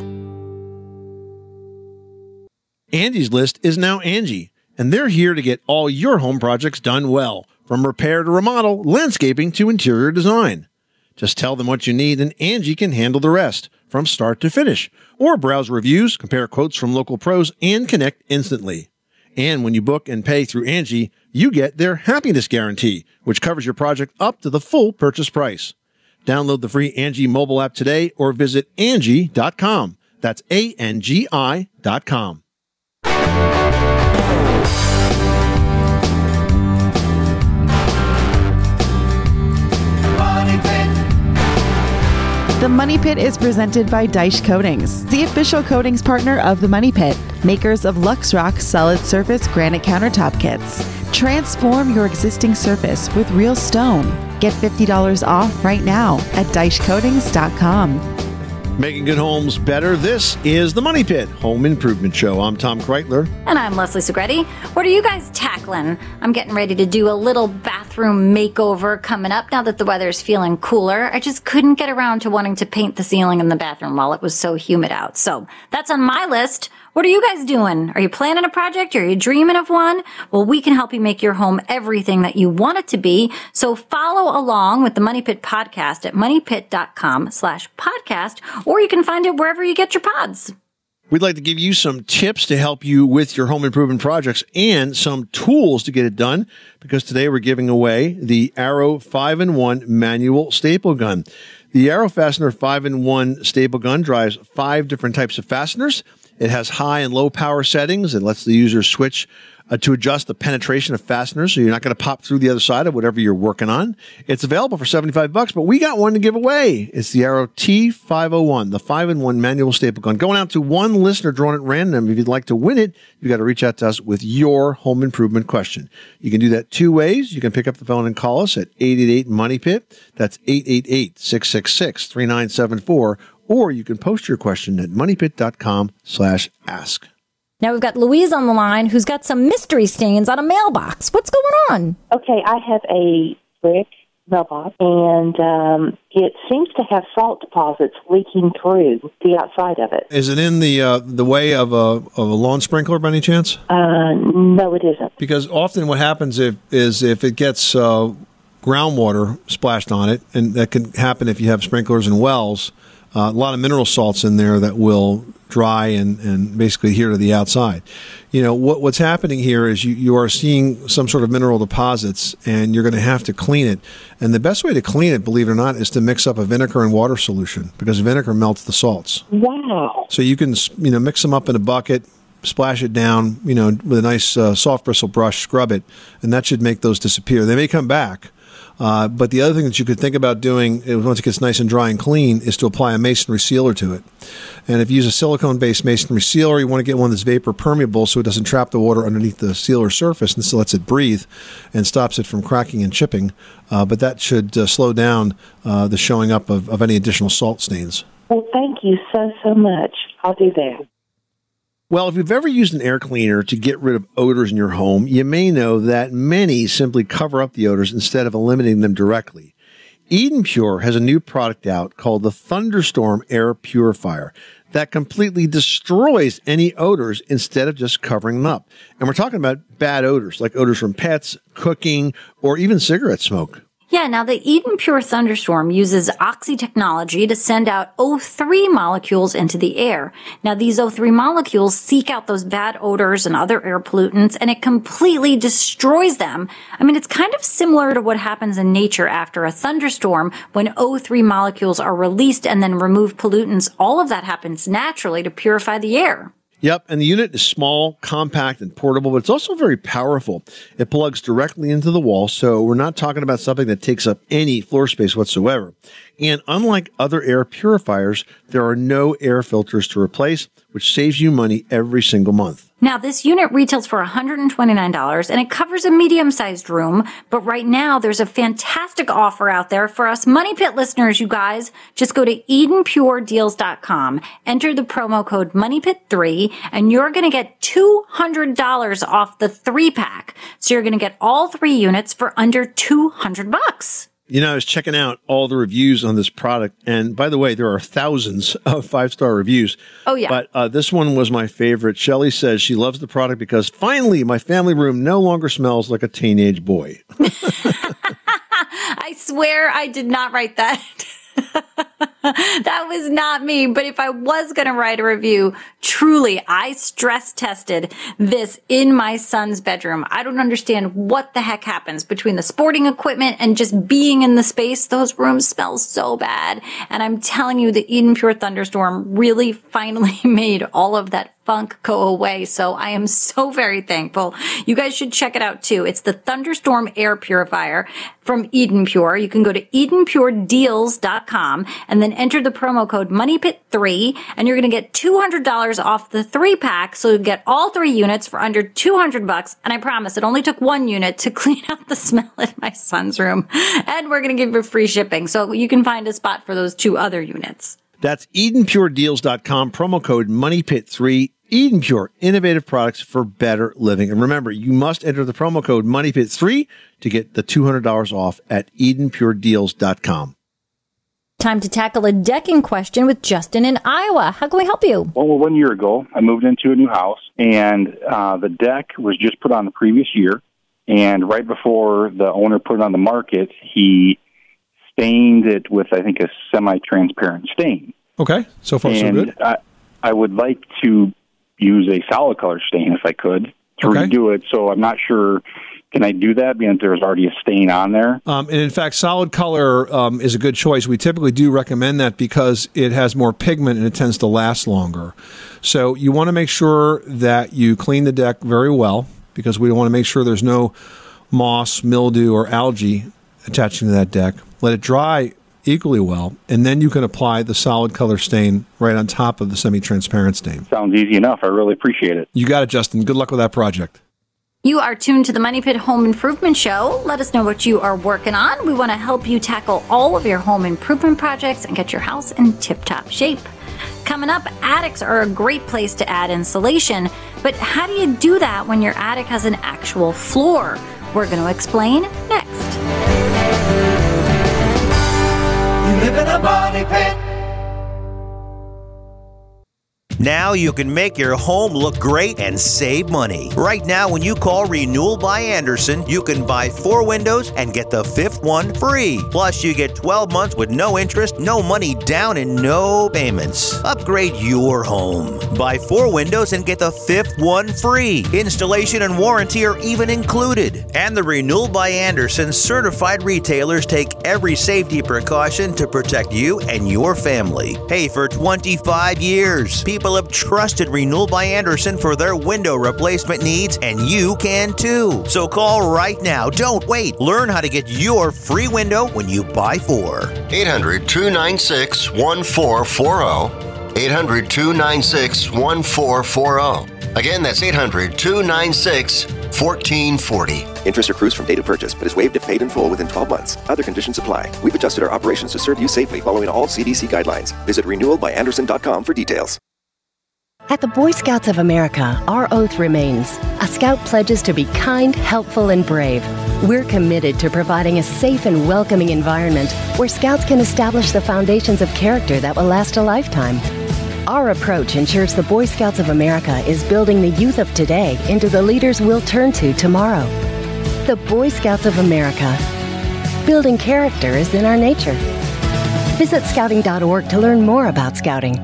Speaker 2: Angie's List is now Angie, and they're here to get all your home projects done well, from repair to remodel, landscaping to interior design. Just tell them what you need and Angie can handle the rest, from start to finish. Or browse reviews, compare quotes from local pros, and connect instantly. And when you book and pay through Angie, you get their happiness guarantee, which covers your project up to the full purchase price. Download the free Angie mobile app today or visit Angie dot com. That's A N G I dot com.
Speaker 11: The Money Pit is presented by Dyche Coatings, the official coatings partner of the Money Pit, makers of LuxRock solid surface granite countertop kits. Transform your existing surface with real stone. Get fifty dollars off right now at dyche coatings dot com.
Speaker 2: Making good homes better. This is the Money Pit Home Improvement Show. I'm Tom Kreitler.
Speaker 7: And I'm Leslie Segretti. What are you guys tackling? I'm getting ready to do a little bathroom makeover coming up now that the weather's feeling cooler. I just couldn't get around to wanting to paint the ceiling in the bathroom while it was so humid out. So that's on my list. What are you guys doing? Are you planning a project? Are you dreaming of one? Well, we can help you make your home everything that you want it to be. So follow along with the Money Pit podcast at money pit dot com slash podcast, or you can find it wherever you get your pods.
Speaker 2: We'd like to give you some tips to help you with your home improvement projects and some tools to get it done, because today we're giving away the Arrow five in one manual staple gun. The Arrow Fastener five in one staple gun drives five different types of fasteners. It has high and low power settings. It lets the user switch uh, to adjust the penetration of fasteners, so you're not going to pop through the other side of whatever you're working on. It's available for seventy-five bucks, but we got one to give away. It's the Arrow T five oh one, the five in one manual staple gun. Going out to one listener drawn at random. If you'd like to win it, you've got to reach out to us with your home improvement question. You can do that two ways. You can pick up the phone and call us at eight eight eight money pit. That's eight eight eight, six six six, three nine seven four. Or you can post your question at money pit dot com slash ask.
Speaker 3: Now we've got Louise on the line who's got some mystery stains on a mailbox. What's going on?
Speaker 6: Okay, I have a brick mailbox, and um, it seems to have salt deposits leaking through the outside of it.
Speaker 2: Is it in the uh, the way of a of a lawn sprinkler by any chance?
Speaker 6: Uh, no, it isn't.
Speaker 2: Because often what happens if, is if it gets uh, groundwater splashed on it, and that can happen if you have sprinklers and wells, uh, a lot of mineral salts in there that will dry and, and basically adhere to the outside. You know, what what's happening here is you, you are seeing some sort of mineral deposits, and you're going to have to clean it. And the best way to clean it, believe it or not, is to mix up a vinegar and water solution, because vinegar melts the salts.
Speaker 6: Wow.
Speaker 2: So you can, you know, mix them up in a bucket, splash it down, you know, with a nice uh, soft bristle brush, scrub it, and that should make those disappear. They may come back, Uh, but the other thing that you could think about doing is once it gets nice and dry and clean is to apply a masonry sealer to it. And if you use a silicone-based masonry sealer, you want to get one that's vapor permeable so it doesn't trap the water underneath the sealer surface and still lets it breathe and stops it from cracking and chipping. Uh, but that should uh, slow down uh, the showing up of, of any additional salt stains.
Speaker 6: Well, thank you so, so much. I'll do that.
Speaker 2: Well, if you've ever used an air cleaner to get rid of odors in your home, you may know that many simply cover up the odors instead of eliminating them directly. Eden Pure has a new product out called the Thunderstorm Air Purifier that completely destroys any odors instead of just covering them up. And we're talking about bad odors, like odors from pets, cooking, or even cigarette smoke.
Speaker 7: Yeah, now the Eden Pure Thunderstorm uses oxy technology to send out O three molecules into the air. Now these O three molecules seek out those bad odors and other air pollutants, and it completely destroys them. I mean, it's kind of similar to what happens in nature after a thunderstorm when O three molecules are released and then remove pollutants. All of that happens naturally to purify the air.
Speaker 2: Yep, and the unit is small, compact, and portable, but it's also very powerful. It plugs directly into the wall, so we're not talking about something that takes up any floor space whatsoever. And unlike other air purifiers, there are no air filters to replace, which saves you money every single month.
Speaker 7: Now, this unit retails for one hundred twenty-nine dollars, and it covers a medium-sized room, but right now there's a fantastic offer out there for us Money Pit listeners, you guys. Just go to Eden Pure Deals dot com, enter the promo code Money Pit three, and you're going to get two hundred dollars off the three-pack. So you're going to get all three units for under two hundred bucks.
Speaker 2: You know, I was checking out all the reviews on this product. And by the way, there are thousands of five-star reviews.
Speaker 7: Oh, yeah.
Speaker 2: But uh, this one was my favorite. Shelley says she loves the product because finally my family room no longer smells like a teenage boy.
Speaker 7: I swear I did not write that. That was not me. But if I was going to write a review, truly, I stress tested this in my son's bedroom. I don't understand what the heck happens between the sporting equipment and just being in the space. Those rooms smell so bad. And I'm telling you, the Eden Pure Thunderstorm really finally made all of that funk go away. So I am so very thankful. You guys should check it out too. It's the Thunderstorm Air Purifier from Eden Pure. You can go to Eden Pure Deals dot com and then enter the promo code Money Pit three, and you're going to get two hundred dollars off the three pack. So you get all three units for under two hundred bucks. And I promise it only took one unit to clean out the smell in my son's room. And we're going to give you free shipping. So you can find a spot for those two other units.
Speaker 2: That's Eden Pure Deals dot com, promo code Money Pit three. Eden Pure, innovative products for better living. And remember, you must enter the promo code Money Pit three to get the two hundred dollars off at Eden Pure Deals dot com.
Speaker 3: Time to tackle a decking question with Justin in Iowa. How can we help you?
Speaker 8: Well, one year ago, I moved into a new house, and uh, the deck was just put on the previous year. And right before the owner put it on the market, he stained it with, I think, a semi-transparent stain.
Speaker 2: Okay, so far
Speaker 8: and
Speaker 2: so good.
Speaker 8: I, I would like to use a solid color stain if I could to
Speaker 2: Okay.
Speaker 8: redo it. So I'm not sure. Can I do that, being that there's already a stain on there?
Speaker 2: Um, and in fact, solid color um, is a good choice. We typically do recommend that because it has more pigment and it tends to last longer. So you want to make sure that you clean the deck very well because we want to make sure there's no moss, mildew, or algae attaching to that deck. Let it dry equally well, and then you can apply the solid color stain right on top of the semi-transparent stain.
Speaker 8: Sounds easy enough. I really appreciate it.
Speaker 2: You got it, Justin. Good luck with that project.
Speaker 7: You are tuned to the Money Pit Home Improvement Show. Let us know what you are working on. We want to help you tackle all of your home improvement projects and get your house in tip-top shape. Coming up, attics are a great place to add insulation, but how do you do that when your attic has an actual floor? We're going to explain next.
Speaker 4: You live in a money pit.
Speaker 16: Now you can make your home look great and save money. Right now, when you call Renewal by Andersen, you can buy four windows and get the fifth one free. Plus, you get twelve months with no interest, no money down, and no payments. Upgrade your home. Buy four windows and get the fifth one free. Installation and warranty are even included. And the Renewal by Andersen certified retailers take every safety precaution to protect you and your family. Hey, for twenty-five years, people People have trusted Renewal by Andersen for their window replacement needs, and you can too. So call right now. Don't wait. Learn how to get your free window when you buy four.
Speaker 17: eight hundred, two nine six, one four four zero. eight hundred, two nine six, one four four zero. Again, that's eight hundred, two nine six, one four four zero.
Speaker 18: Interest accrues from date of purchase, but is waived if paid in full within twelve months. Other conditions apply. We've adjusted our operations to serve you safely following all C D C guidelines. Visit renewal by andersen dot com for details.
Speaker 15: At the Boy Scouts of America, our oath remains. A Scout pledges to be kind, helpful, and brave. We're committed to providing a safe and welcoming environment where Scouts can establish the foundations of character that will last a lifetime. Our approach ensures the Boy Scouts of America is building the youth of today into the leaders we'll turn to tomorrow. The Boy Scouts of America. Building character is in our nature. Visit scouting dot org to learn more about Scouting.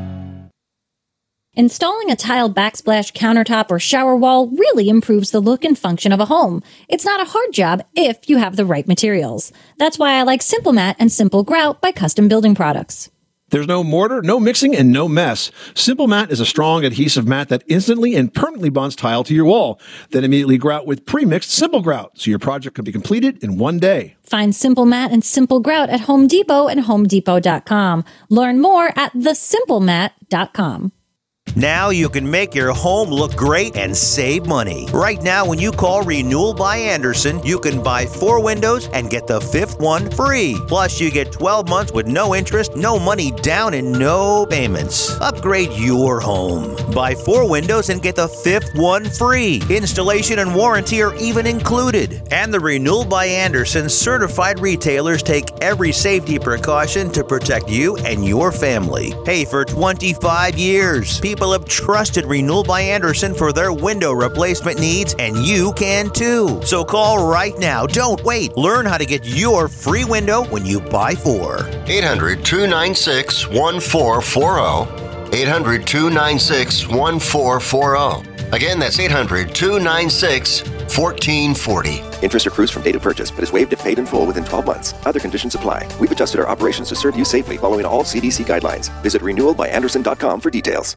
Speaker 3: Installing a tiled backsplash countertop or shower wall really improves the look and function of a home. It's not a hard job if you have the right materials. That's why I like Simple Mat and Simple Grout by Custom Building Products.
Speaker 2: There's no mortar, no mixing, and no mess. Simple Mat is a strong adhesive mat that instantly and permanently bonds tile to your wall. Then immediately grout with pre-mixed Simple Grout, so your project can be completed in one day.
Speaker 3: Find Simple Mat and Simple Grout at Home Depot and home depot dot com. Learn more at the simple mat dot com.
Speaker 16: Now you can make your home look great and save money. Right now, when you call Renewal by Andersen, you can buy four windows and get the fifth one free. Plus, you get twelve months with no interest, no money down, and no payments. Upgrade your home. Buy four windows and get the fifth one free. Installation and warranty are even included. And the Renewal by Andersen certified retailers take every safety precaution to protect you and your family. Hey, for twenty-five years, people People have trusted Renewal by Andersen for their window replacement needs, and you can too. So call right now. Don't wait. Learn how to get your free window when you buy four.
Speaker 17: eight hundred, two nine six, one four four zero. eight hundred, two nine six, one four four zero. Again, that's eight hundred, two nine six, one four four zero.
Speaker 18: Interest accrues from date of purchase, but is waived if paid in full within twelve months. Other conditions apply. We've adjusted our operations to serve you safely following all C D C guidelines. Visit renewal by andersen dot com for details.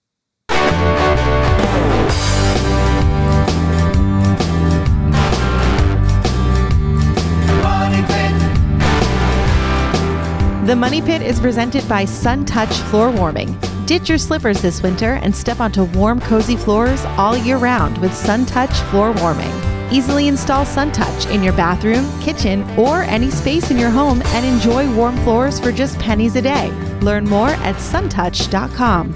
Speaker 11: The Money Pit is presented by Sun Touch Floor Warming. Ditch your slippers this winter and step onto warm, cozy floors all year round with Sun Touch Floor Warming. Easily install Sun Touch in your bathroom, kitchen, or any space in your home and enjoy warm floors for just pennies a day. Learn more at sun touch dot com.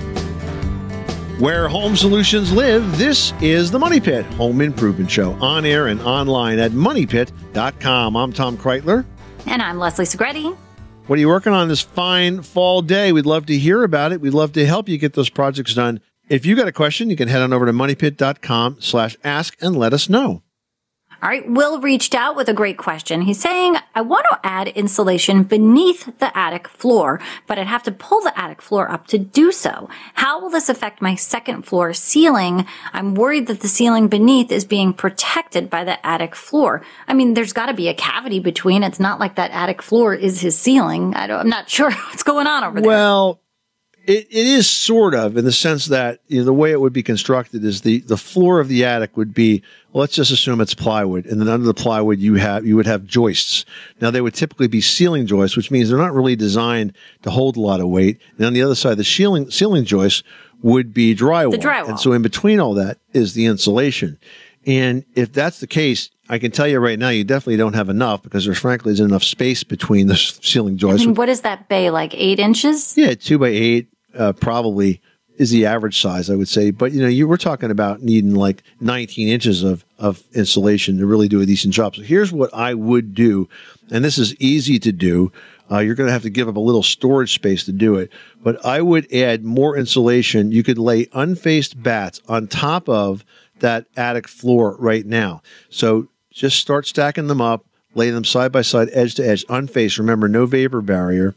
Speaker 2: Where home solutions live, this is the Money Pit Home Improvement Show, on air and online at money pit dot com. I'm Tom Kreitler.
Speaker 7: And I'm Leslie Segretti.
Speaker 2: What are you working on this fine fall day? We'd love to hear about it. We'd love to help you get those projects done. If you got a question, you can head on over to money pit dot com slash ask and let us know.
Speaker 7: All right, Will reached out with a great question. He's saying, I want to add insulation beneath the attic floor, but I'd have to pull the attic floor up to do so. How will this affect my second floor ceiling? I'm worried that the ceiling beneath is being protected by the attic floor. I mean, there's got to be a cavity between. It's not like that attic floor is his ceiling. I don't, I'm not sure what's going on over there.
Speaker 2: Well, It, it is sort of, in the sense that, you know, the way it would be constructed is the, the floor of the attic would be, well, let's just assume it's plywood, and then under the plywood you have you would have joists. Now they would typically be ceiling joists, which means they're not really designed to hold a lot of weight. And on the other side, the ceiling ceiling joists would be drywall.
Speaker 7: The drywall.
Speaker 2: And so in between all that is the insulation. And if that's the case, I can tell you right now, you definitely don't have enough, because there's frankly isn't enough space between the ceiling joists.
Speaker 7: I mean, what is that bay, like eight inches?
Speaker 2: Yeah, two by eight. Uh, probably is the average size, I would say. But, you know, you were talking about needing like nineteen inches of, of insulation to really do a decent job. So here's what I would do. And this is easy to do. Uh, you're going to have to give up a little storage space to do it. But I would add more insulation. You could lay unfaced bats on top of that attic floor right now. So just start stacking them up, lay them side by side, edge to edge, unfaced. Remember, no vapor barrier.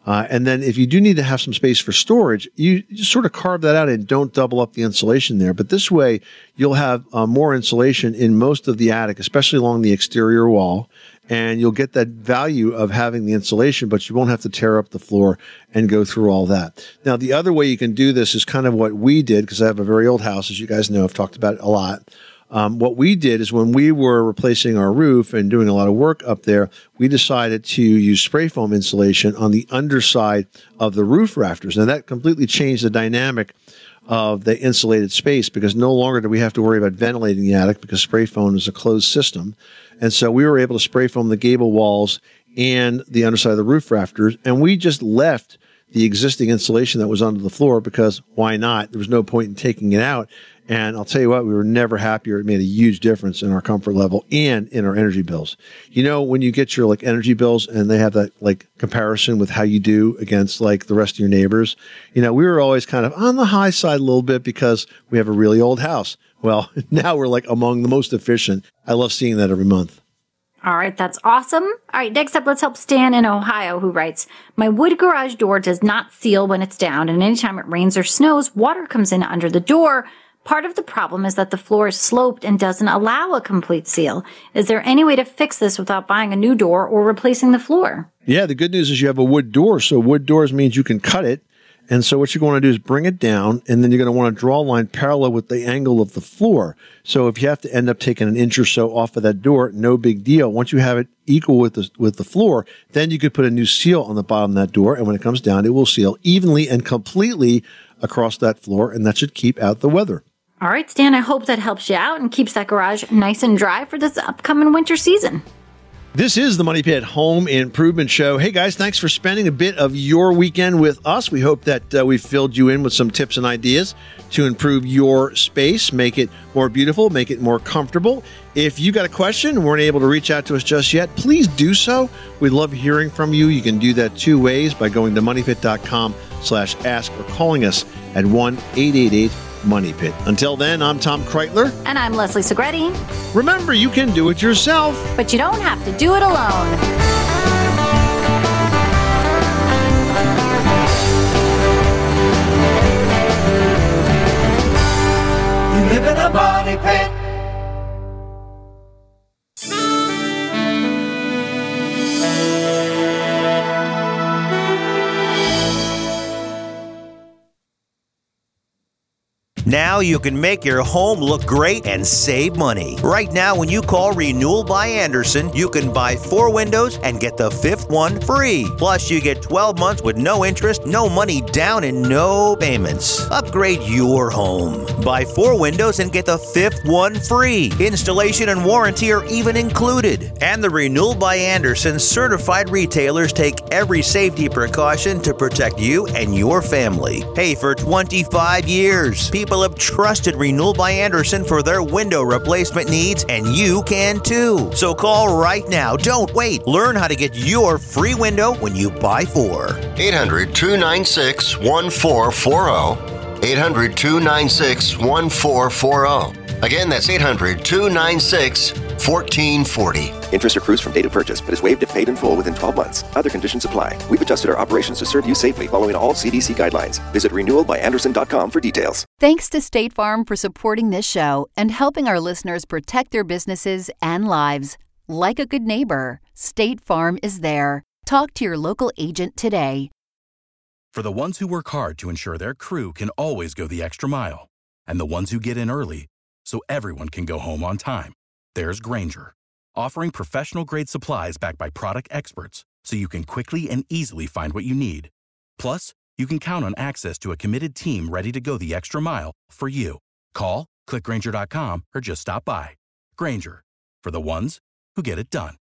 Speaker 2: Uh, and then if you do need to have some space for storage, you just sort of carve that out and don't double up the insulation there. But this way, you'll have uh, more insulation in most of the attic, especially along the exterior wall. And you'll get that value of having the insulation, but you won't have to tear up the floor and go through all that. Now, the other way you can do this is kind of what we did, because I have a very old house, as you guys know, I've talked about it a lot. Um, what we did is when we were replacing our roof and doing a lot of work up there, we decided to use spray foam insulation on the underside of the roof rafters. Now, that completely changed the dynamic of the insulated space, because no longer do we have to worry about ventilating the attic, because spray foam is a closed system. And so we were able to spray foam the gable walls and the underside of the roof rafters. And we just left the existing insulation that was under the floor, because why not? There was no point in taking it out. And I'll tell you what, we were never happier. It made a huge difference in our comfort level and in our energy bills. You know, when you get your like energy bills and they have that like comparison with how you do against like the rest of your neighbors, you know, we were always kind of on the high side a little bit because we have a really old house. Well, now we're like among the most efficient. I love seeing that every month.
Speaker 7: All right, that's awesome. All right, next up, let's help Stan in Ohio, who writes, my wood garage door does not seal when it's down, and anytime it rains or snows, water comes in under the door. Part of the problem is that the floor is sloped and doesn't allow a complete seal. Is there any way to fix this without buying a new door or replacing the floor?
Speaker 2: Yeah, the good news is you have a wood door. So wood doors means you can cut it. And so what you're going to do is bring it down, and then you're going to want to draw a line parallel with the angle of the floor. So if you have to end up taking an inch or so off of that door, no big deal. Once you have it equal with the, with the floor, then you could put a new seal on the bottom of that door. And when it comes down, it will seal evenly and completely across that floor. And that should keep out the weather.
Speaker 7: All right, Stan, I hope that helps you out and keeps that garage nice and dry for this upcoming winter season.
Speaker 2: This is the Money Pit Home Improvement Show. Hey, guys, thanks for spending a bit of your weekend with us. We hope that uh, we've filled you in with some tips and ideas to improve your space, make it more beautiful, make it more comfortable. If you got a question and weren't able to reach out to us just yet, please do so. We'd love hearing from you. You can do that two ways, by going to moneypit.com slash ask or calling us at one eight eight eight Money Pit. Until then, I'm Tom Kreitler.
Speaker 7: And I'm Leslie Segretti.
Speaker 2: Remember, you can do it yourself,
Speaker 7: but you don't have to do it alone.
Speaker 4: You live in a money pit.
Speaker 16: Now you can make your home look great and save money. Right now, when you call Renewal by Andersen, you can buy four windows and get the fifth one free. Plus, you get twelve months with no interest, no money down, and no payments. Upgrade your home. Buy four windows and get the fifth one free. Installation and warranty are even included. And the Renewal by Andersen certified retailers take every safety precaution to protect you and your family. Hey, for twenty-five years, people have trusted Renewal by Andersen for their window replacement needs, and you can too. So call right now. Don't wait. Learn how to get your free window when you buy four.
Speaker 17: eight hundred, two nine six, one four four zero. eight hundred, two nine six, one four four zero. Again, that's eight hundred, two nine six, one four four zero.
Speaker 18: Interest accrues from date of purchase, but is waived if paid in full within twelve months. Other conditions apply. We've adjusted our operations to serve you safely following all C D C guidelines. Visit renewal by andersen dot com for details.
Speaker 1: Thanks to State Farm for supporting this show and helping our listeners protect their businesses and lives. Like a good neighbor, State Farm is there. Talk to your local agent today.
Speaker 9: For the ones who work hard to ensure their crew can always go the extra mile, and the ones who get in early so everyone can go home on time, there's Grainger, offering professional-grade supplies backed by product experts so you can quickly and easily find what you need. Plus, you can count on access to a committed team ready to go the extra mile for you. Call, click Grainger dot com, or just stop by. Grainger, for the ones who get it done.